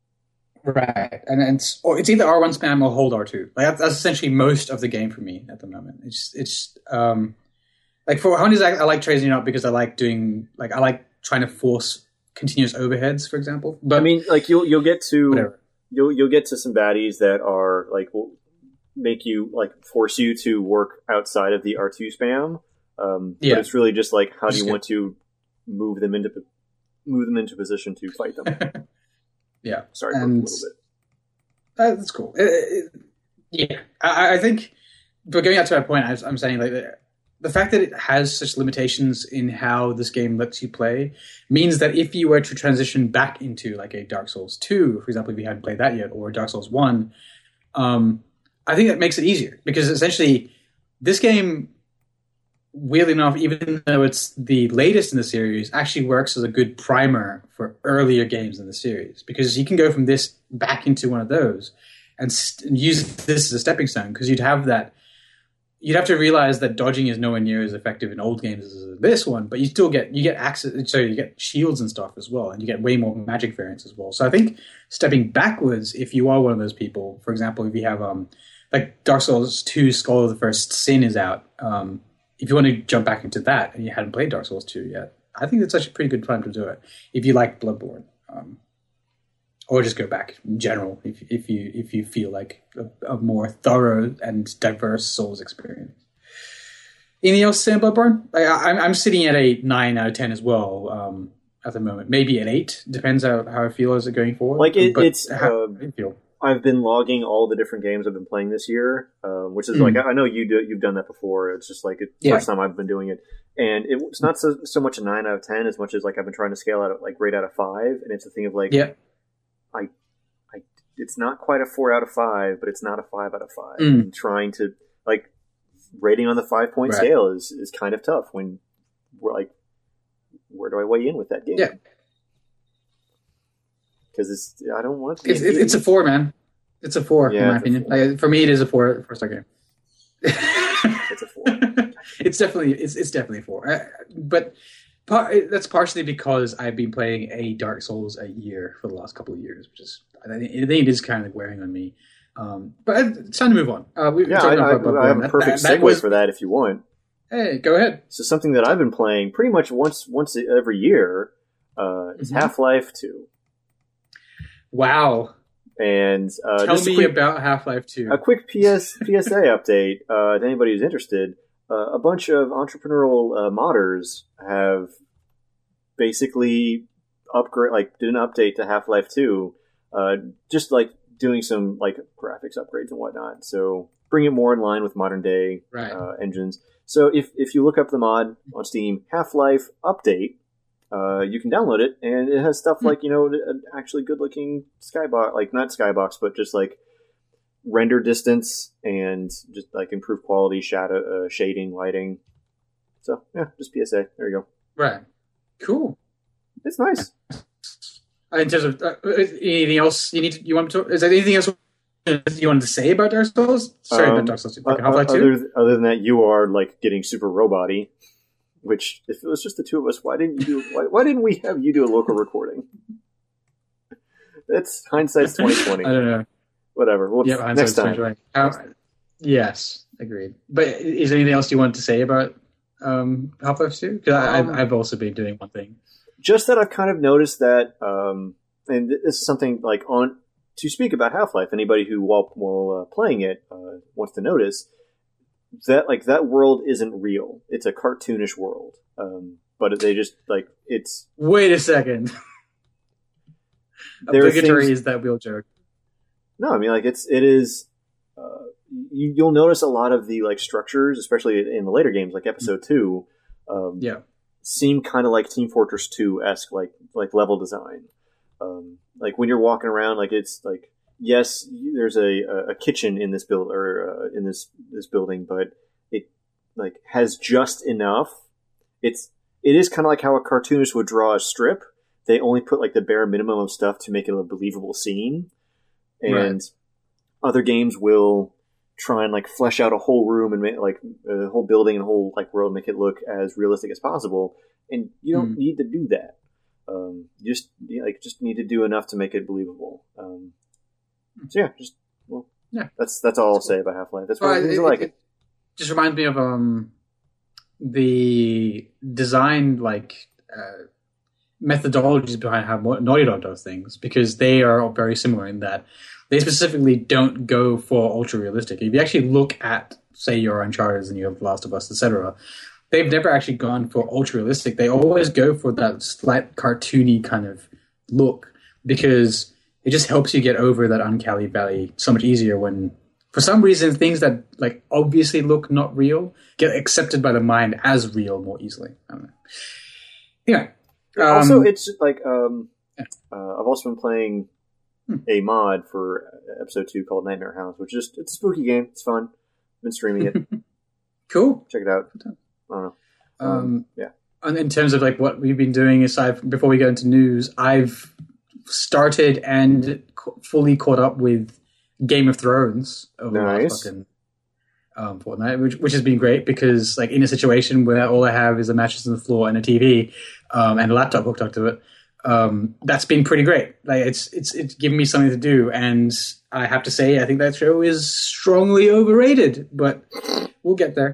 Right, and, and it's or it's either R one spam or hold R two. Like that's, that's essentially most of the game for me at the moment. It's it's um like for Hunter's Axe, I like trading it up because I like doing like I like trying to force continuous overheads, for example. But I mean, like you'll you'll get to whatever. you'll you'll get to some baddies that are like will make you like force you to work outside of the R two spam. Um, yeah. But it's really just like, how do you want to move them into move them into position to fight them? yeah, sorry and, for a little bit. Uh, that's cool. It, it, yeah, I, I think. But going out to that point, I, I'm saying like the fact that it has such limitations in how this game lets you play means that if you were to transition back into like a Dark Souls two, for example, if you hadn't played that yet, or Dark Souls one, um, I think that makes it easier because essentially this game. Weirdly enough, even though it's the latest in the series, actually works as a good primer for earlier games in the series because you can go from this back into one of those and, st- and use this as a stepping stone because you'd have that. You'd have to realize that dodging is nowhere near as effective in old games as this one, but you still get you get access, so you get shields and stuff as well, and you get way more magic variants as well. So I think stepping backwards, if you are one of those people, for example, if you have um like Dark Souls two, Skull of the First Sin is out. Um, If you want to jump back into that and you hadn't played Dark Souls two yet, I think that's actually a pretty good time to do it. If you like Bloodborne, um, or just go back in general if if you if you feel like a, a more thorough and diverse Souls experience. Anything else to say on Bloodborne? I, I'm I'm sitting at a nine out of ten as well um, at the moment. Maybe an eight. Depends how how I feel as it going forward. Like it, but it's. How uh, do you feel? I've been logging all the different games I've been playing this year, um, which is mm. like I know you do, you've done that before. It's just like it's the yeah. first time I've been doing it, and it, it's not so, so much a nine out of ten as much as like I've been trying to scale out like rate out of five, and it's a thing of like yeah. I, I, it's not quite a four out of five, but it's not a five out of five. Mm. And trying to like rating on the five point right. scale is is kind of tough when we're like, where do I weigh in with that game? Yeah. Because it's, I don't want it to be it's, it's, it's a four, man. It's a four, yeah, in my opinion. Like, for me, it is a four, four star game. It's a four. it's definitely, it's, it's definitely a four. Uh, but par- that's partially because I've been playing a Dark Souls a year for the last couple of years, which is, I think it is kind of wearing on me. Um, but it's time to move on. Uh, we, yeah, I, I, I have a perfect that, that, segue that was, for that if you want. Hey, go ahead. So something that I've been playing pretty much once, once every year uh, is mm-hmm. Half-Life two. Wow. And uh, tell just me quick, about Half-Life two. A quick P S P S A update uh, to anybody who's interested. uh, a bunch of entrepreneurial uh, modders have basically upgrade, like, did an update to Half-Life two, uh, just like doing some like graphics upgrades and whatnot. So bring it more in line with modern day right. uh, engines. So if if you look up the mod on Steam, Half-Life Update, uh, you can download it, and it has stuff like, you know, an actually good looking skybox, like not skybox, but just like render distance and just like improved quality, shadow, uh, shading, lighting. So yeah, just P S A. There you go. Right. Cool. It's nice. In terms of uh, anything else you need, to, you want to? Is there anything else you wanted to say about Dark Souls? Sorry, um, about Dark Souls. Like uh, Half-Life two. Other, other than that, you are like getting super robot-y. Which, if it was just the two of us, why didn't you do? Why, why didn't we have you do a local recording? That's hindsight's twenty twenty. I don't know. Whatever. Well, yeah, next time. Uh, yes, agreed. But is there anything else you want to say about um, Half-Life two? Because um, I've, I've also been doing one thing. Just that I've kind of noticed that, um, and this is something like on to speak about Half-Life. Anybody who while while uh, playing it uh, wants to notice that, like, that world isn't real. It's a cartoonish world, um, but they just like it's. Wait a second. Obligatory things, is that wheel joke? No, I mean, like, it's it is. Uh, you, you'll notice a lot of the like structures, especially in the later games, like Episode Two. Um, yeah. Seem kind of like Team Fortress two esque, like like level design. Um, like when you're walking around, like it's like yes, there's a, a kitchen in this build or uh, in this this building, but it like has just enough. It's it is kind of like how a cartoonist would draw a strip. They only put like the bare minimum of stuff to make it a believable scene, and right. other games will try and like flesh out a whole room and make like a whole building and a whole like world, make it look as realistic as possible. And you don't mm. need to do that. Um, you just you like just need to do enough to make it believable. Um, so yeah, just well, yeah, that's that's all I'll say about Half-Life. That's why well, I like it, it. Just reminds me of um the design like uh, methodologies behind how Naughty Dog does things, because they are all very similar in that they specifically don't go for ultra realistic. If you actually look at, say, your Uncharted and your Last of Us, et cetera, they've never actually gone for ultra realistic. They always go for that slight cartoony kind of look, because it just helps you get over that uncanny valley so much easier when, for some reason, things that like obviously look not real get accepted by the mind as real more easily. I don't know. Yeah. Um, also, it's like um, yeah. uh, I've also been playing a mod for Episode two called Nightmare House, which is it's a spooky game. It's fun. I've been streaming it. Cool. Check it out. I don't know. Um, um, yeah. And in terms of like what we've been doing, aside from, before we go into news, I've started and fully caught up with Game of Thrones over nice. the last fucking um, fortnight, which which has been great, because like in a situation where all I have is a mattress on the floor and a T V um, and a laptop hooked up to it. Um, that's been pretty great. Like it's it's it's given me something to do, and I have to say I think that show is strongly overrated, but we'll get there.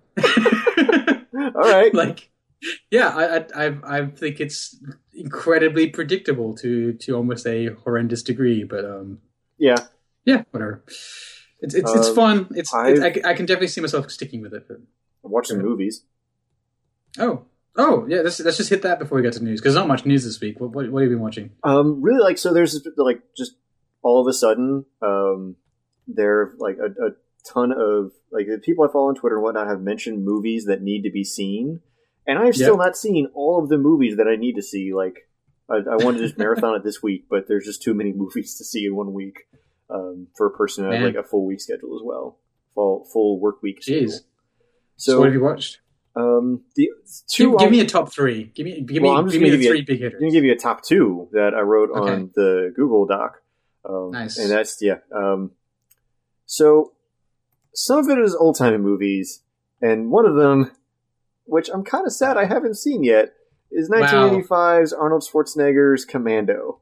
All right. Like, yeah, I I I think it's incredibly predictable to to almost a horrendous degree, but um, yeah, yeah, whatever. It's it's um, it's fun. It's, it's I, I can definitely see myself sticking with it. But I'm watching movies. Oh. Oh, yeah, let's, let's just hit that before we get to news, because there's not much news this week. What, what, what have you been watching? Um, really, like, so there's, like, just all of a sudden, um, there, like, a, a ton of, like, the people I follow on Twitter and whatnot have mentioned movies that need to be seen, and I've still yep. not seen all of the movies that I need to see. Like, I, I wanted to just marathon it this week, but there's just too many movies to see in one week, um, for a person who has, like, a full week schedule as well. Full, full work week schedule. Jeez. So, so what have you watched? Um, the two give, give me a top three. Give me, give well, me, give me the three a, big hitters. I'm going to give you a top two that I wrote okay. on the Google Doc. Um, nice. And that's, yeah. Um, so some of it is old timey movies, and one of them, which I'm kind of sad I haven't seen yet, is nineteen eighty-five's wow. Arnold Schwarzenegger's Commando.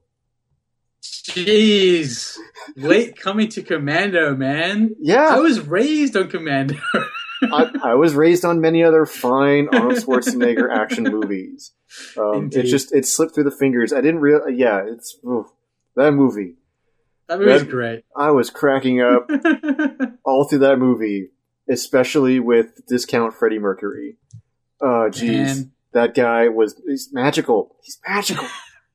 Jeez. Late coming to Commando, man. Yeah. I was raised on Commando. I, I was raised on many other fine Arnold Schwarzenegger action movies. Um, it just it slipped through the fingers. I didn't real. Yeah, it's oof, that movie. That movie's that, great. I was cracking up all through that movie. especially with discount Freddie Mercury. Oh, jeez. That guy was he's magical. He's magical.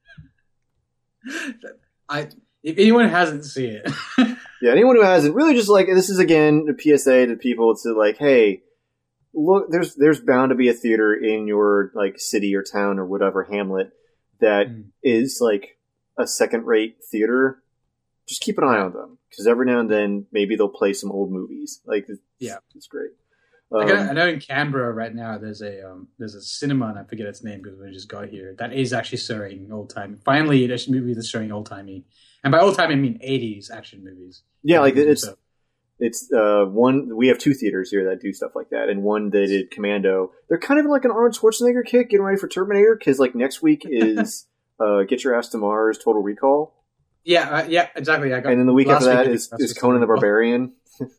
I if anyone hasn't seen it. Yeah, anyone who hasn't, really just like, this is again a P S A to people to like, hey, look, there's there's bound to be a theater in your like city or town or whatever hamlet that mm. is like a second-rate theater. Just keep an eye on them, because every now and then maybe they'll play some old movies. Like, it's, yeah, it's great. Um, I, got, I know in Canberra right now there's a um, there's a cinema, and I forget its name because we just got here, that is actually showing old time. Finally, there's a movie that's showing old timey, and by old time I mean eighties action movies. Yeah, like it's so. it's uh, one. We have two theaters here that do stuff like that, and one they did Commando. They're kind of like an Arnold Schwarzenegger kick, getting ready for Terminator, because like next week is uh, Get Your Ass to Mars, Total Recall. Yeah, uh, yeah, exactly. I got, and then the week after that week is, is Conan the Barbarian.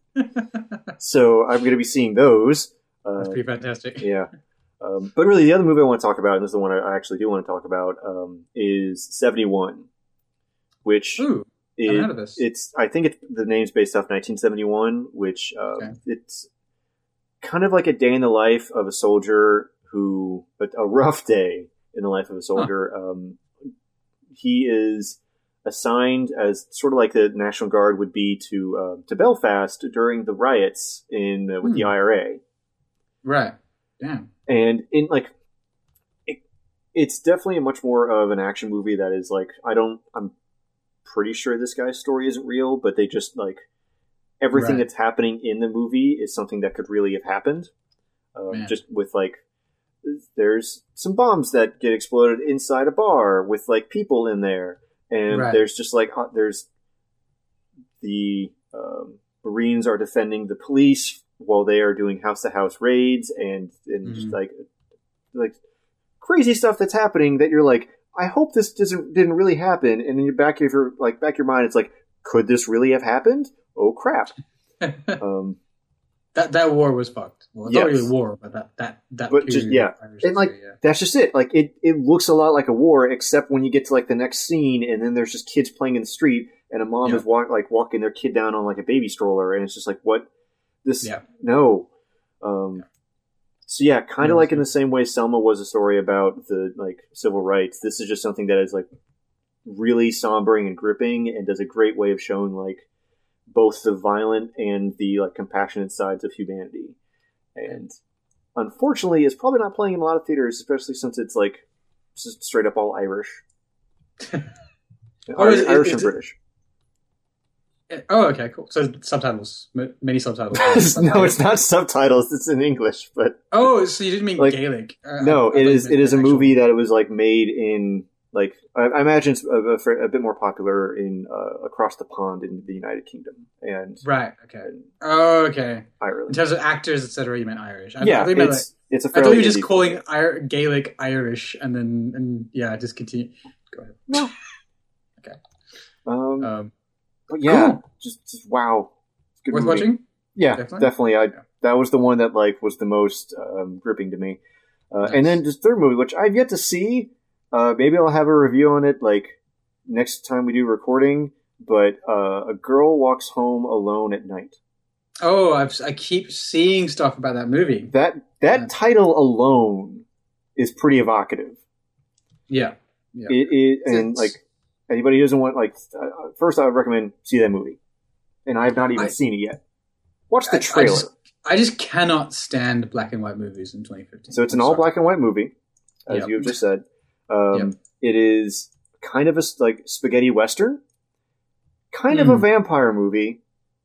So I'm going to be seeing those. Uh, That's pretty fantastic. Yeah. Um, but really, the other movie I want to talk about, and this is the one I actually do want to talk about, um, is seventy-one, which Ooh, is, I'm out of this. It's, I think it's, the name's based off nineteen seventy-one, which uh, okay. It's kind of like a day in the life of a soldier who, a, a rough day in the life of a soldier. Huh. Um, he is assigned as sort of like the National Guard would be to uh, to Belfast during the riots in uh, with hmm. the I R A. Right. Damn. And in like, it, it's definitely a much more of an action movie that is like, I don't, I'm pretty sure this guy's story isn't real, but they just like everything right. that's happening in the movie is something that could really have happened. Um, just with like, there's some bombs that get exploded inside a bar with like people in there. And right. there's just like, there's the um, Marines are defending the police while they are doing house to house raids, and, and mm-hmm. just like, like crazy stuff that's happening that you're like, I hope this doesn't, didn't really happen. And in your back of your, like back of your mind, it's like, could this really have happened? Oh crap. um, That that war was fucked. Well, it's yes. not really a war, but that that that. But just yeah, and like yeah. that's just it. Like it, it looks a lot like a war, except when you get to like the next scene, and then there's just kids playing in the street, and a mom yeah. is walk like walking their kid down on like a baby stroller, and it's just like, what? This yeah. no. Um, yeah. So yeah, kind of like in the same way Selma was a story about the like civil rights. This is just something that is like really sombering and gripping, and does a great way of showing like both the violent and the like compassionate sides of humanity. And unfortunately, it's probably not playing in a lot of theaters, especially since it's like just straight up all Irish, oh, Irish, is, Irish is, and is British. It, oh, okay, cool. So subtitles, many subtitles. No, it's not subtitles. It's in English. But oh, so you didn't mean like, Gaelic? Uh, no, I, I it is. It is a actual movie that it was like made in. Like I, I imagine it's a, a, a bit more popular in uh, across the pond in the United Kingdom and right. Okay. Oh, okay. Ireland. In terms of actors, et cetera, you meant Irish. I, yeah, I it's like, it's a. I thought you were just calling Ir- Gaelic Irish, and then and yeah, just continue. Go ahead. No. Okay. Um. um but yeah, cool. just, just wow. Good Worth movie. Watching. Yeah, definitely. definitely. I yeah. That was the one that like was the most um, gripping to me. Uh, nice. And then this third movie, which I've yet to see. Uh, maybe I'll have a review on it like next time we do recording. But uh, A Girl Walks Home Alone at Night. Oh, I've, I keep seeing stuff about that movie. That that yeah. title alone is pretty evocative. Yeah, yeah. It, it and it's, like anybody who doesn't want like uh, first I would recommend see that movie, and I have not even I, seen it yet. Watch the trailer. I, I, just, I just cannot stand black and white movies in twenty fifteen. So it's an I'm all sorry. black and white movie, as yep. you have just said. Um, yep. It is kind of a like spaghetti western, kind mm. of a vampire movie,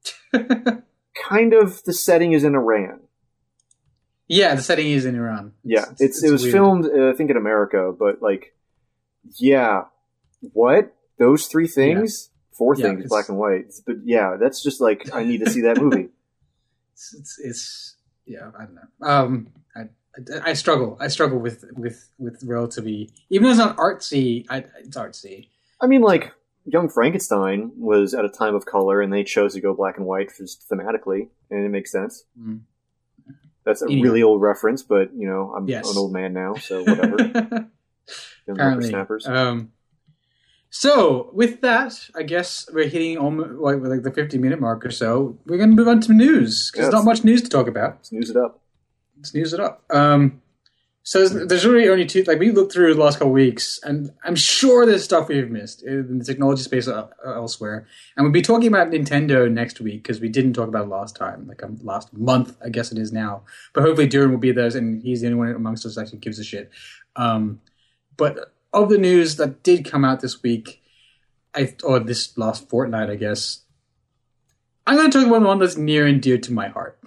kind of the setting is in Iran. Yeah, the setting is in Iran. It's, yeah, it's, it's, it's it was weird. filmed, uh, I think, in America, but like, yeah, what those three things, yeah. four yeah, things, black and white. But yeah, that's just like I need to see that movie. It's, it's, it's yeah, I don't know. Um, I. I struggle. I struggle with with with relatively, even though it's not artsy. I, it's artsy. I mean, like Young Frankenstein was at a time of color, and they chose to go black and white just thematically, and it makes sense. Mm. That's a anyway. really old reference, but you know, I'm yes. an old man now, so whatever. Apparently. Um, So, with that, I guess we're hitting almost like, like the fifty-minute mark or so. We're going to move on to news, because Yeah, there's not much news to talk about. Let's news it up. Let's news it up. Um, so, there's, there's really only two... Like, we looked through the last couple of weeks, and I'm sure there's stuff we've missed in the technology space or elsewhere. And we'll be talking about Nintendo next week, because we didn't talk about it last time. Like, um, last month, I guess it is now. But hopefully Duran will be there, and he's the only one amongst us that actually gives a shit. Um, but... Of the news that did come out this week, I, or this last fortnight, I guess, I'm going to talk about the one that's near and dear to my heart.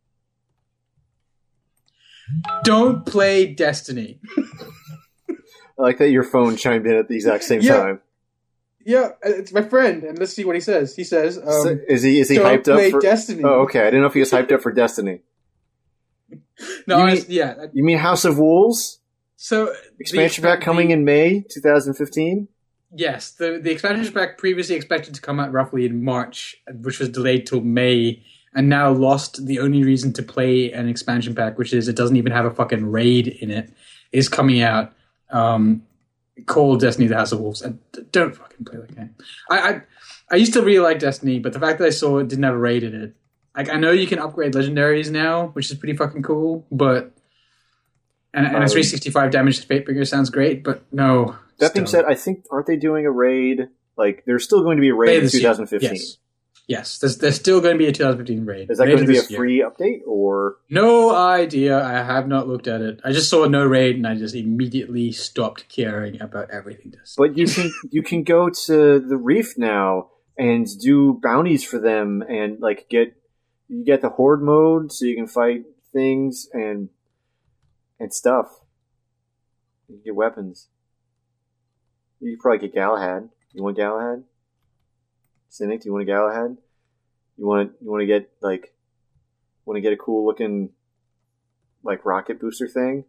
Don't play Destiny. I like that your phone chimed in at the exact same yeah. time. Yeah, it's my friend, and let's see what he says. He says, um, so is he is he don't hyped up play for Destiny? Oh, okay. I didn't know if he was hyped up for Destiny. No, you I, mean, yeah. You mean House of Wolves? So expansion the, pack coming the, in May twenty fifteen? Yes, the the expansion pack previously expected to come out roughly in March, which was delayed till May, and now lost the only reason to play an expansion pack, which is it doesn't even have a fucking raid in it, is coming out. Um, called Destiny: The House of Wolves. And don't fucking play that game. I, I I used to really like Destiny, but the fact that I saw it didn't have a raid in it. Like, I know you can upgrade legendaries now, which is pretty fucking cool, but. And, and a three sixty-five damage to Fatebringer sounds great, but no. That being said, I think, aren't they doing a raid? Like, there's still going to be a raid in twenty fifteen. Yes, yes there's, there's still going to be a twenty fifteen raid. Is that Later going to be a year. free update, or? No idea. I have not looked at it. I just saw no raid, and I just immediately stopped caring about everything. But you can you can go to the Reef now and do bounties for them, and like get you get the Horde mode, so you can fight things and. And stuff. You get weapons. You could probably get Galahad. You want Galahad? Cynic, do you want a Galahad? You want you want to get like want to get a cool looking like rocket booster thing?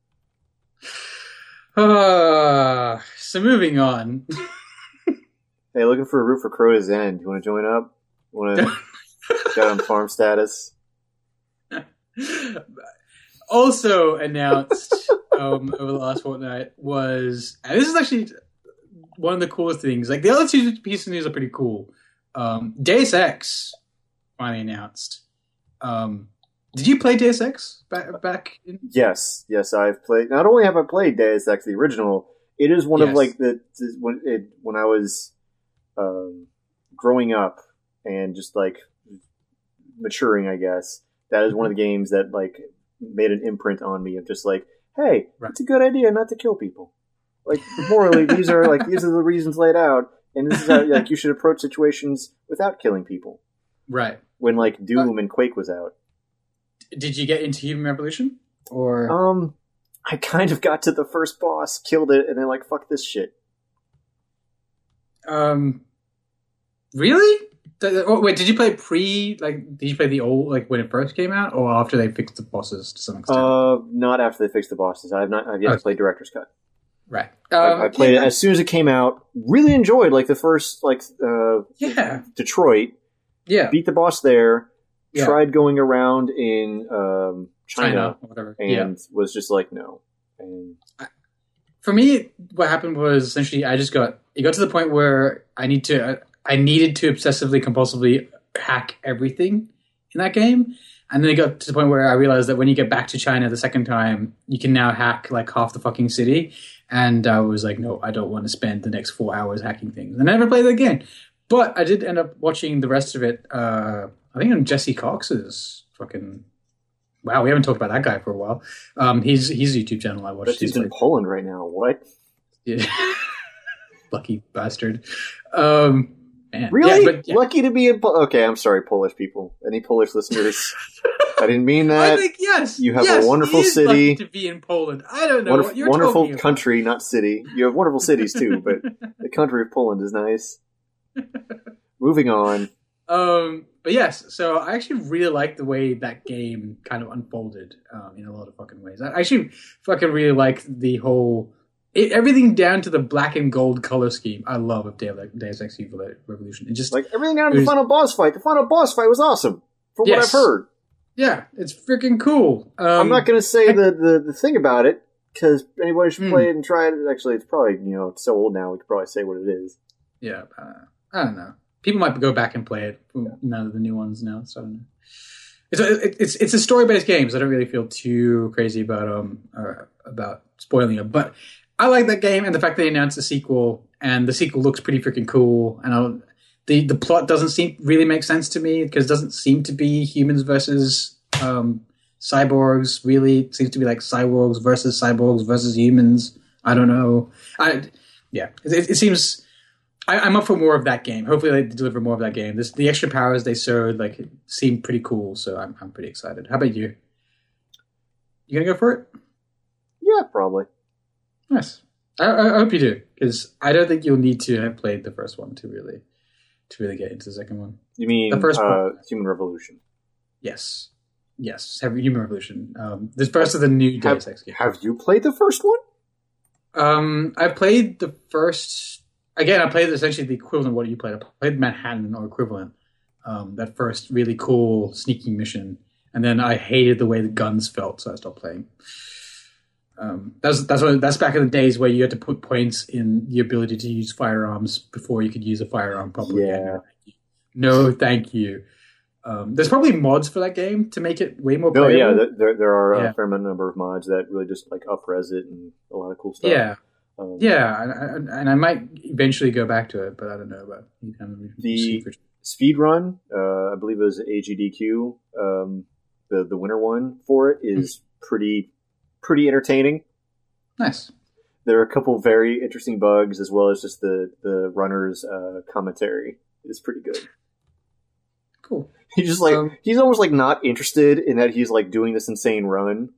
Uh, so moving on. Hey, looking for a route for Crota's End. You want to join up? You want to get on farm status? Also announced um, over the last fortnight was, and this is actually one of the coolest things. Like, the other two pieces of news are pretty cool. Um, Deus Ex finally announced. Um, did you play Deus Ex back? back in- yes, yes, I've played. Not only have I played Deus Ex, the original, it is one yes. of like the when it when I was um, growing up and just like maturing, I guess that is one of the games that like. Made an imprint on me of just like, hey, right. It's a good idea not to kill people. Like, morally, these are like these are the reasons laid out, and this is how like you should approach situations without killing people. Right. When like Doom uh, and Quake was out. Did you get into Human Revolution? Or um, I kind of got to the first boss, killed it, and then like, fuck this shit. Um, really? Oh, wait, did you play pre, like, did you play the old, like, when it first came out, or after they fixed the bosses to some extent? Uh, not after they fixed the bosses. I've not, I've yet okay. to play Director's Cut. Right. Um, I, I played yeah. it as soon as it came out. Really enjoyed, like, the first, like, uh, yeah. Detroit. Yeah. Beat the boss there. Yeah. Tried going around in, um, China. China or whatever. And yeah. was just like, no. And I, for me, what happened was essentially I just got, it got to the point where I need to, uh, I needed to obsessively, compulsively hack everything in that game, and then it got to the point where I realized that when you get back to China the second time, you can now hack like half the fucking city, and I was like, no, I don't want to spend the next four hours hacking things, and I never played it again. But I did end up watching the rest of it, uh, I think on Jesse Cox's fucking, wow, we haven't talked about that guy for a while. Um, he's, he's a YouTube channel I watched. But he's in like, Poland right now, what? Yeah. Lucky bastard. Um, Man. Really? Yeah, but, yeah. Lucky to be in... Po- okay, I'm sorry, Polish people. Any Polish listeners? I didn't mean that. I think, yes. You have yes, a wonderful he is city. Lucky to be in Poland. I don't know Wonderf- what you're wonderful talking about. country, not city. You have wonderful cities, too, but the country of Poland is nice. Moving on. Um, but yes, so I actually really like the way that game kind of unfolded um, in a lot of fucking ways. I actually fucking really like the whole... It, everything down to the black and gold color scheme I love of Deus Ex Human Revolution. It just like everything down to the final boss fight. The final boss fight was awesome, from yes. what I've heard. Yeah, it's freaking cool. Um, I'm not going to say I, the, the the thing about it because anybody should Mm. play it and try it. Actually, it's probably, you know, it's so old now, we could probably say what it is. Yeah, uh, I don't know. People might go back and play it. None of the new ones now, so I don't know. It's a, it's it's a story based game, so I don't really feel too crazy about um or about spoiling it. But I like that game and the fact they announced a sequel, and the sequel looks pretty freaking cool. And I'll, the the plot doesn't seem really make sense to me because it doesn't seem to be humans versus um cyborgs. Really, it seems to be like cyborgs versus cyborgs versus humans. I don't know. I yeah, it, it seems. I, I'm up for more of that game. Hopefully, they deliver more of that game. This, the extra powers they showed like it seemed pretty cool, so I'm I'm pretty excited. How about you? You gonna go for it? Yeah, probably. Nice. I, I hope you do, because I don't think you'll need to have played the first one to really to really get into the second one. You mean the first uh, one? Human Revolution? Yes, yes. Have Human Revolution. Um, this first of the new Deus Have, Ex game. have you played the first one? Um, I played the first. Again, I played essentially the equivalent of what you played. I played Manhattan or equivalent. Um, that first really cool sneaking mission, and then I hated the way the guns felt, so I stopped playing. Um, that's that's what, that's back in the days where you had to put points in the ability to use firearms before you could use a firearm properly. Yeah. No, thank you. Um, there's probably mods for that game to make it way more No, playable. yeah, th- there there are Yeah. a fair number of mods that really just like up-res it and a lot of cool stuff. Yeah. Um, Yeah, and, and I might eventually go back to it, but I don't know about The speedrun, uh, I believe it was A G D Q, um, the the winner one for it is pretty pretty entertaining. Nice. There are a couple very interesting bugs, as well as just the the runner's uh, commentary is pretty good. Cool. He's just like Um, he's almost like not interested in that he's like doing this insane run.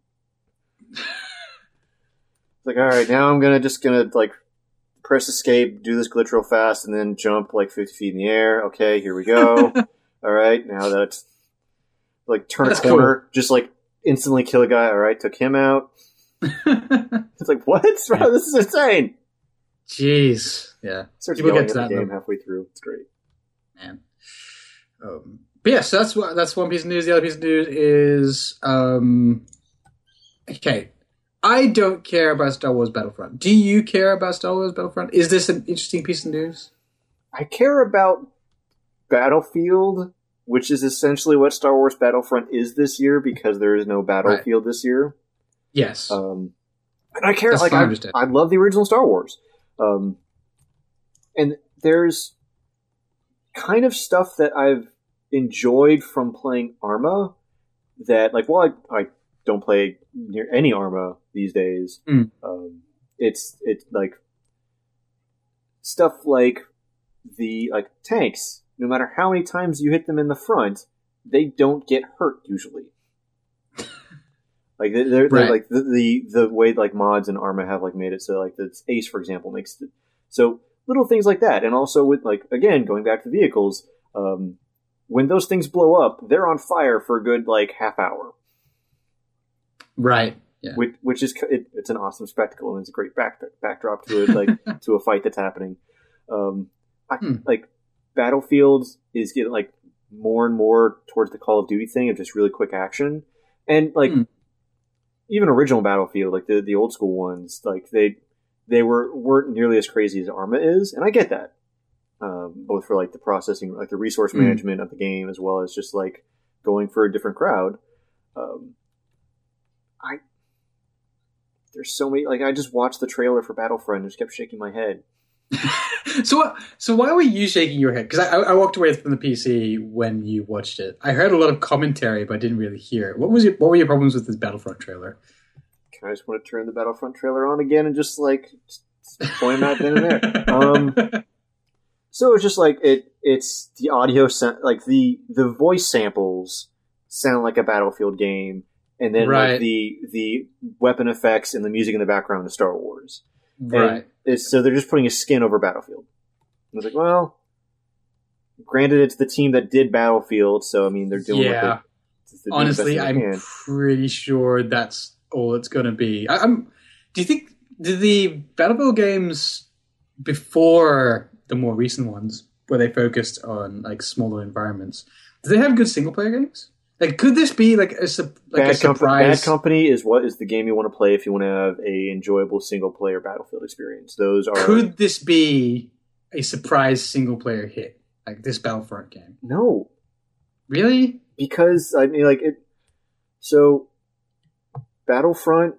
It's like, all right, now I'm gonna just gonna like press escape, do this glitch real fast, and then jump like fifty feet in the air. Okay, here we go. All right, now that's like turn That's a corner, just like instantly kill a guy. All right, took him out. It's like, what? Bro, this is insane. Jeez. Yeah. Starts People yelling get to at the that game level. halfway through. It's great. Man. Um, but yes, that's what that's one piece of news. The other piece of news is um, okay. I don't care about Star Wars Battlefront. Do you care about Star Wars Battlefront? Is this an interesting piece of news? I care about Battlefield, which is essentially what Star Wars Battlefront is this year, because there is no Battlefield this year. Yes. Um, and I care. That's like fine, I I, understand. I love the original Star Wars, um, and there's kind of stuff that I've enjoyed from playing Arma that, like, well, I, I don't play near any Arma these days. Mm. Um, it's it's like stuff like the like tanks. No matter how many times you hit them in the front, they don't get hurt usually. Like they're, they're Right. like the, the the way like mods and Arma have like made it so like the Ace, for example, makes it so little things like that. And also with like again going back to vehicles, um, when those things blow up, they're on fire for a good like half hour. Right. Yeah. Which, which is it, it's an awesome spectacle and it's a great back, backdrop to it, like to a fight that's happening. Um, I, Hmm. Like Battlefield is getting like more and more towards the Call of Duty thing of just really quick action, and like Hmm. even original Battlefield, like the the old school ones, like they they were weren't nearly as crazy as Arma is, and I get that. Um, both for like the processing, like the resource Hmm. management of the game, as well as just like going for a different crowd. Um, I there's so many. Like I just watched the trailer for Battlefront and just kept shaking my head. so, so why were you shaking your head? Because I, I walked away from the P C when you watched it. I heard a lot of commentary, but I didn't really hear it. What was your, what were your problems with this Battlefront trailer? I just want to turn the Battlefront trailer on again and just like just point them out then and there. Um, so it's just like it. It's the audio, sa- like the the voice samples sound like a Battlefield game, and then Right. like the the weapon effects and the music in the background of Star Wars. Right. And it's, so they're just putting a skin over Battlefield. I was like, well, granted, it's the team that did Battlefield, so I mean, they're doing Yeah. what they, they're doing the best Honestly, they I'm can. pretty sure that's all it's going to be. I, I'm. Do you think did the Battlefield games before the more recent ones, where they focused on like smaller environments, do they have good single player games? Like, could this be like a su- like Bad, a surprise? Bad Company is what is the game you want to play if you want to have a enjoyable single player Battlefield experience. Those are. Could this be a surprise single player hit like this Battlefront game? No, really? Because I mean, like it. So, Battlefront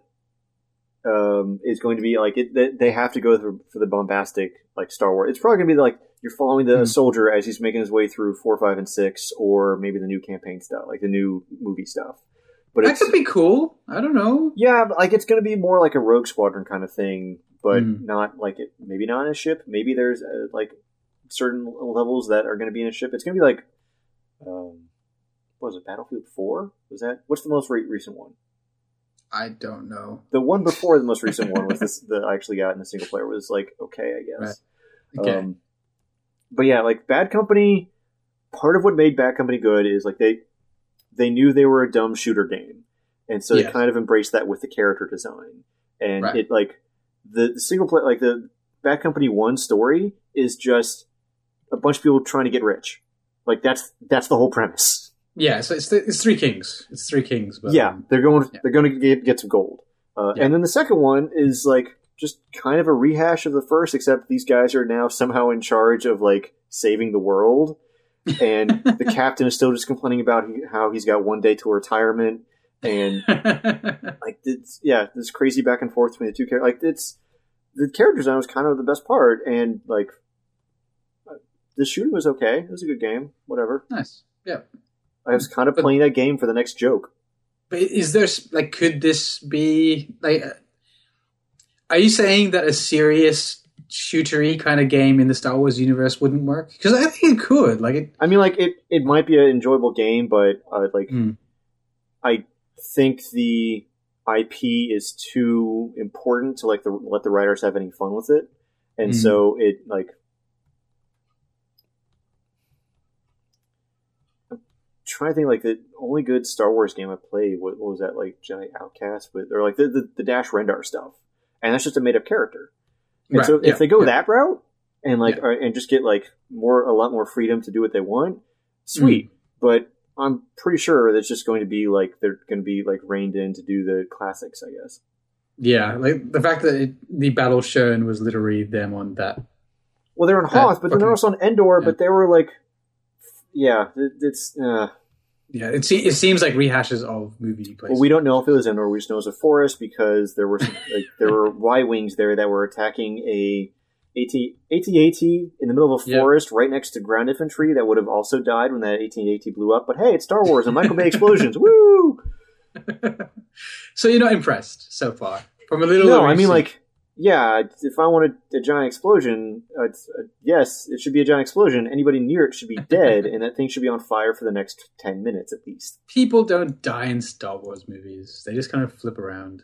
um, is going to be like it. They, they have to go through for the bombastic like Star Wars. It's probably going to be like you're following the mm. soldier as he's making his way through four, five, and six, or maybe the new campaign stuff, like the new movie stuff. But that could be cool. I don't know. Yeah, but like it's going to be more like a Rogue Squadron kind of thing, but mm. not like it. Maybe not in a ship. Maybe there's uh, like certain levels that are going to be in a ship. It's going to be like, um, what was it? Battlefield four? Was that? What's the most re- recent one? I don't know. The one before the most recent one was this that I actually got in the single player was like okay, I guess. Right. Okay. Um, but yeah, like Bad Company. Part of what made Bad Company good is like they they knew they were a dumb shooter game, and so yes. they kind of embraced that with the character design. And right. it like the, the single play like the Bad Company one story is just a bunch of people trying to get rich. Like that's that's the whole premise. Yeah, so it's the, it's Three Kings. It's Three Kings. But, yeah, um, they're going. Yeah. They're going to get get some gold. Uh, yeah. And then the second one is like just kind of a rehash of the first, except these guys are now somehow in charge of like saving the world, and the captain is still just complaining about how he's got one day till retirement, and like it's yeah, this crazy back and forth between the two characters. Like it's the character design was kind of the best part, and like the shooting was okay. It was a good game. Whatever. Nice. Yeah. I was kind of but, playing that game for the next joke. But is there like, could this be like? Are you saying that a serious shootery kind of game in the Star Wars universe wouldn't work? Because I think it could. Like, it, I mean, like it, it might be an enjoyable game, but uh, like, mm. I think the I P is too important to like the, let the writers have any fun with it, and mm. so it like. Trying to think like the only good Star Wars game I played what, what was that like Jedi Outcast with or like the, the, the Dash Rendar stuff, and that's just a made up character. And right, so yeah, if they go yeah. that route and like yeah. or, and just get like more a lot more freedom to do what they want, sweet. Mm. But I'm pretty sure that's just going to be like they're going to be like reined in to do the classics, I guess. Yeah, like the fact that it, the battle shown was literally them on that. Well, they're on Hoth, but then they're also on Endor. Yeah. But they were like, yeah, it, it's. Uh, Yeah, it, se- it seems like rehashes of movie places. Well, we don't know if it was Endor. We just know it was a forest because there were some, like there were Y-wings there that were attacking a AT AT-AT in the middle of a forest yep. right next to ground infantry that would have also died when that AT-AT blew up. But hey, it's Star Wars and Michael Bay explosions. Woo! So you're not impressed so far from a little. No, I mean like. Yeah, if I wanted a giant explosion, uh, uh, yes, it should be a giant explosion. Anybody near it should be dead, and that thing should be on fire for the next ten minutes at least. People don't die in Star Wars movies. They just kind of flip around.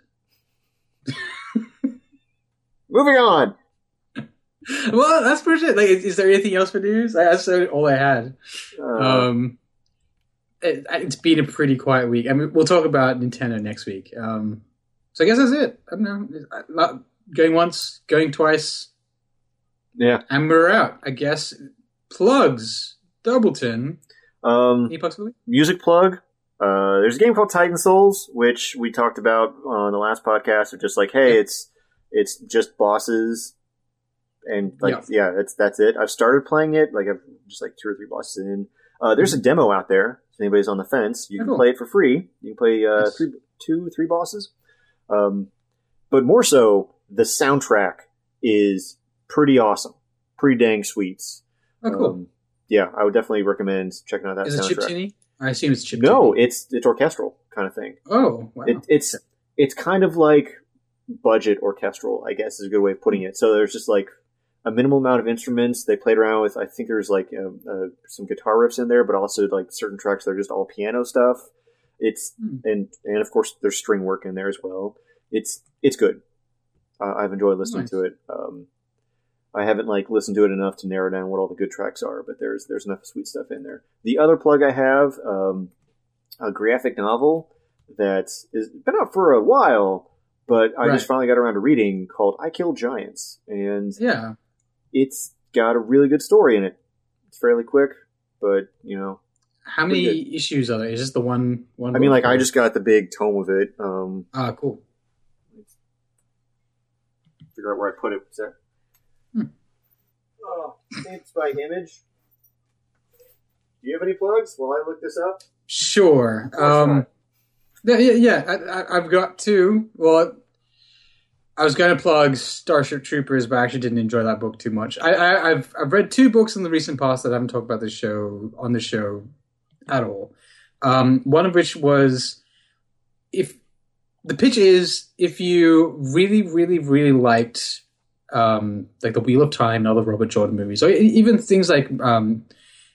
Moving on! Well, that's pretty much it. Like, is, is there anything else for news? That's all I had. Uh, um, it, it's been a pretty quiet week. I mean, we'll talk about Nintendo next week. Um, so I guess that's it. I don't know. Not, Going once, going twice. Yeah. And we're out, I guess. Plugs. Doubleton. Um, Any plugs for the week? Music plug. Uh, there's a game called Titan Souls, which we talked about on the last podcast. Of just like, hey, yeah. it's it's just bosses. And like, yeah, yeah that's, that's it. I've started playing it. Like, I've just like two or three bosses in. Uh, there's mm-hmm. a demo out there. If anybody's on the fence, you oh, can cool. play it for free. You can play uh, nice. three, two, three bosses. Um, but more so, the soundtrack is pretty awesome, pretty dang sweet. Oh, cool. Um, yeah, I would definitely recommend checking out that is soundtrack. Is it chiptune? I assume it's chiptune. No, it's it's orchestral kind of thing. Oh, wow. It, it's it's kind of like budget orchestral, I guess is a good way of putting it. So there's just like a minimal amount of instruments. They played around with, I think there's like uh, uh, some guitar riffs in there, but also like certain tracks that are just all piano stuff. It's hmm. and and of course there's string work in there as well. It's it's good. Uh, I've enjoyed listening nice. to it. Um, I haven't like listened to it enough to narrow down what all the good tracks are, but there's there's enough sweet stuff in there. The other plug I have, um, a graphic novel that has been out for a while, but I right. just finally got around to reading called I Kill Giants, and yeah, it's got a really good story in it. It's fairly quick, but you know, How many issues are there? Is this the one? one I mean, book? like I just got the big tome of it. Um, ah, cool. Figure out where I put it. Is that... hmm. Oh, it's by Image. Do you have any plugs while I look this up? Sure. Um, yeah, yeah, yeah. I, I, I've got two. Well, I was going to plug Starship Troopers, but I actually didn't enjoy that book too much. I, I, I've I've read two books in the recent past that I haven't talked about the show on the show at all. Um, one of which was if the pitch is if you really, really, really liked um, like the Wheel of Time and other Robert Jordan movies, or even things like um,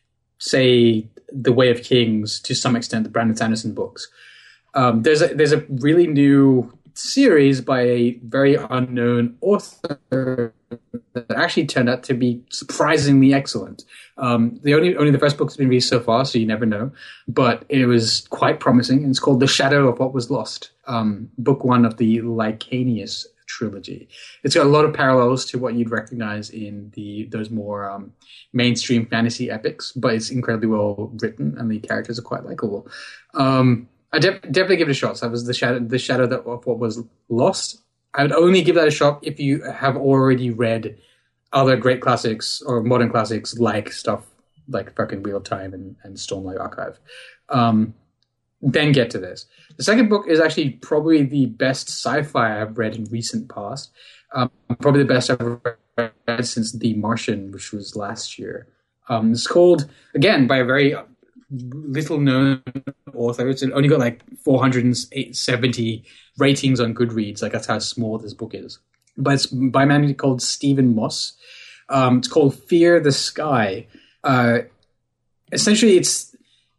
say The Way of Kings, to some extent, the Brandon Sanderson books. Um, there's a there's a really new series by a very unknown author that actually turned out to be surprisingly excellent. Um, the only only the first book has been released so far, so you never know. But it was quite promising. It's called The Shadow of What Was Lost, um, book one of the Licanius trilogy. It's got a lot of parallels to what you'd recognize in the those more um, mainstream fantasy epics, but it's incredibly well written and the characters are quite likable. Um, I def- definitely give it a shot. So that was the shadow, the shadow that of what was lost. I would only give that a shot if you have already read other great classics or modern classics like stuff like fucking Wheel of Time and, and Stormlight Archive. Um, then get to this. The second book is actually probably the best sci-fi I've read in recent past. Um, probably the best I've read since The Martian, which was last year. Um, it's called, again, by a very little known author. It's only got like four hundred seventy ratings on Goodreads. Like that's how small this book is. But it's by a man called Stephen Moss. Um, it's called Fear the Sky. Uh, essentially, it's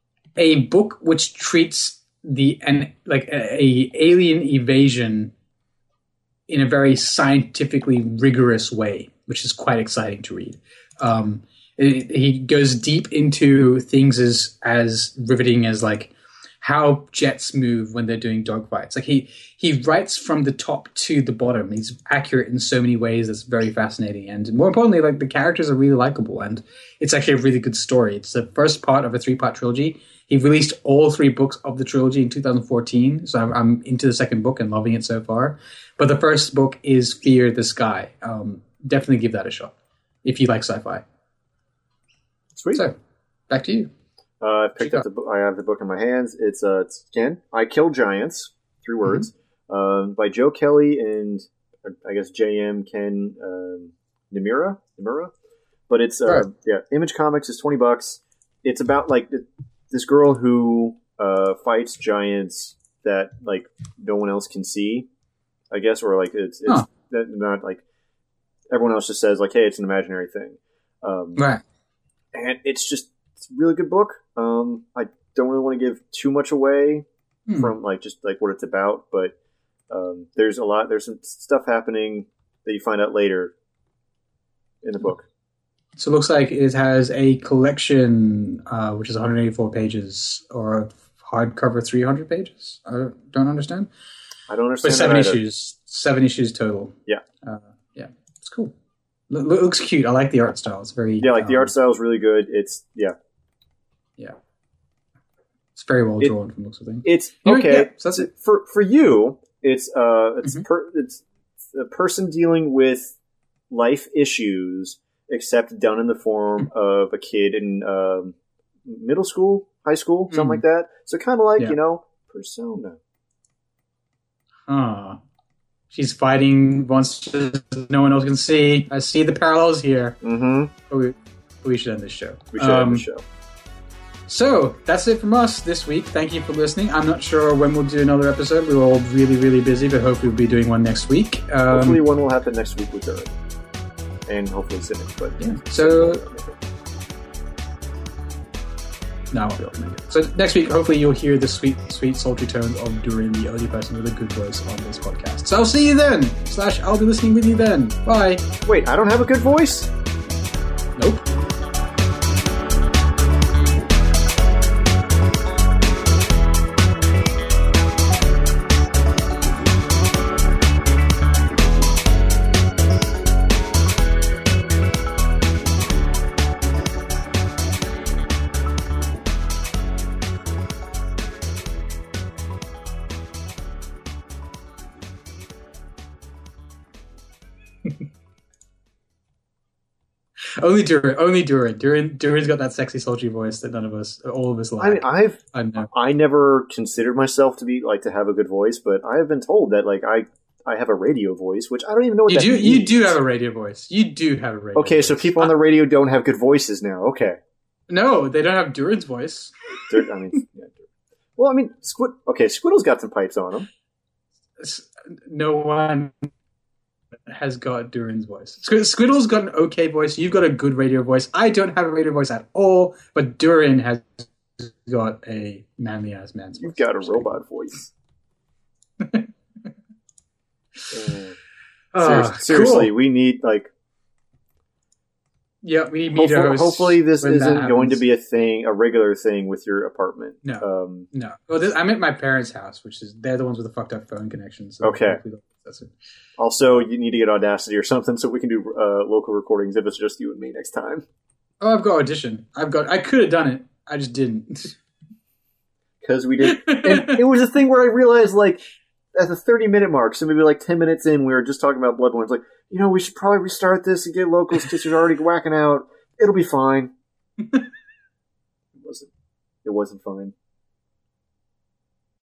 a book which treats the an like a, a alien evasion in a very scientifically rigorous way, which is quite exciting to read. Um, it, he goes deep into things as as riveting as like how jets move when they're doing dogfights. Like he he writes from the top to the bottom. He's accurate in so many ways that's very fascinating. And more importantly, like the characters are really likable, and it's actually a really good story. It's the first part of a three-part trilogy. He released all three books of the trilogy in two thousand fourteen, so I'm, I'm into the second book and loving it so far. But the first book is Fear the Sky. Um, definitely give that a shot if you like sci-fi. Sweet. So, back to you. Uh, I picked up the book. I have the book in my hands. It's uh, it's again, I Kill Giants. Three words. Mm-hmm. Um, by Joe Kelly and I guess J M Ken um, Nimura. Nimura. But it's uh, right. yeah, Image Comics is twenty bucks. It's about like this girl who uh, fights giants that like no one else can see. I guess, or like it's it's huh. not like everyone else just says like, hey, it's an imaginary thing. Um, right. And it's just it's a really good book. Um, I don't really want to give too much away hmm. from like just like what it's about, but um, there's a lot. There's some stuff happening that you find out later in the book. So it looks like it has a collection, uh, which is one hundred eighty-four pages, or a hardcover three hundred pages. I don't understand. I don't understand. But seven issues, seven issues total. Yeah, uh, yeah, it's cool. It looks cute. I like the art style. It's very yeah, like um, the art style is really good. It's yeah, yeah, it's very well drawn it, from looks of things. It's anyway, okay. Yeah, so that's it for for you. It's uh, it's mm-hmm. per, it's a person dealing with life issues, except done in the form of a kid in um, middle school, high school, something mm-hmm. like that. So kind of like yeah. you know, Persona. Huh. She's fighting monsters no one else can see. I see the parallels here. Mm-hmm. But we, we should end this show. We should um, end the show. So, that's it from us this week. Thank you for listening. I'm not sure when we'll do another episode. We're all really, really busy, but hopefully we'll be doing one next week. Um, hopefully one will happen next week with Derek. And hopefully Cynic. But yeah. So... No, I won't be able to make it. So next week, hopefully you'll hear the sweet, sweet, sultry tones of Durin, the only person with a good voice on this podcast. So I'll see you then! Slash, I'll be listening with you then. Bye! Wait, I don't have a good voice? Nope. only Durin. Only Durin. Durin. Durin's got that sexy, sultry voice that none of us, all of us, like. I mean, I've I know. I never considered myself to be like to have a good voice, but I have been told that like I I have a radio voice, which I don't even know what You that do. means. You do have a radio voice. You do have a radio. Okay, voice. so people on the radio don't have good voices now. Okay. No, they don't have Durin's voice. They're- I mean, yeah. Well, I mean, Squid. Okay, Squiddle's got some pipes on him. No one has got Durin's voice. Squid- Squiddle's got an okay voice. You've got a good radio voice. I don't have a radio voice at all, but Durin has got a manly ass man's voice. You've got a robot voice. Uh, Ah, Ser- seriously, cool. we need like. Yeah, we need media Hopefully, hosts. hopefully this when that isn't going to happens. be a thing, a regular thing with your apartment. No. Um, No. Well, this, I'm at my parents' house, which is they're the ones with the fucked up phone connection. So Okay. hopefully that's it. also, you need to get Audacity or something so we can do uh, local recordings if it's just you and me next time. Oh, I've got Audition. I've got. I could have done it. I just didn't. Because we did. And it was a thing where I realized, like, at the thirty minute mark, so maybe like ten minutes in, we were just talking about Bloodborne. It's like, you know, we should probably restart this and get locals because you're already whacking out. It'll be fine. It wasn't. It wasn't fine.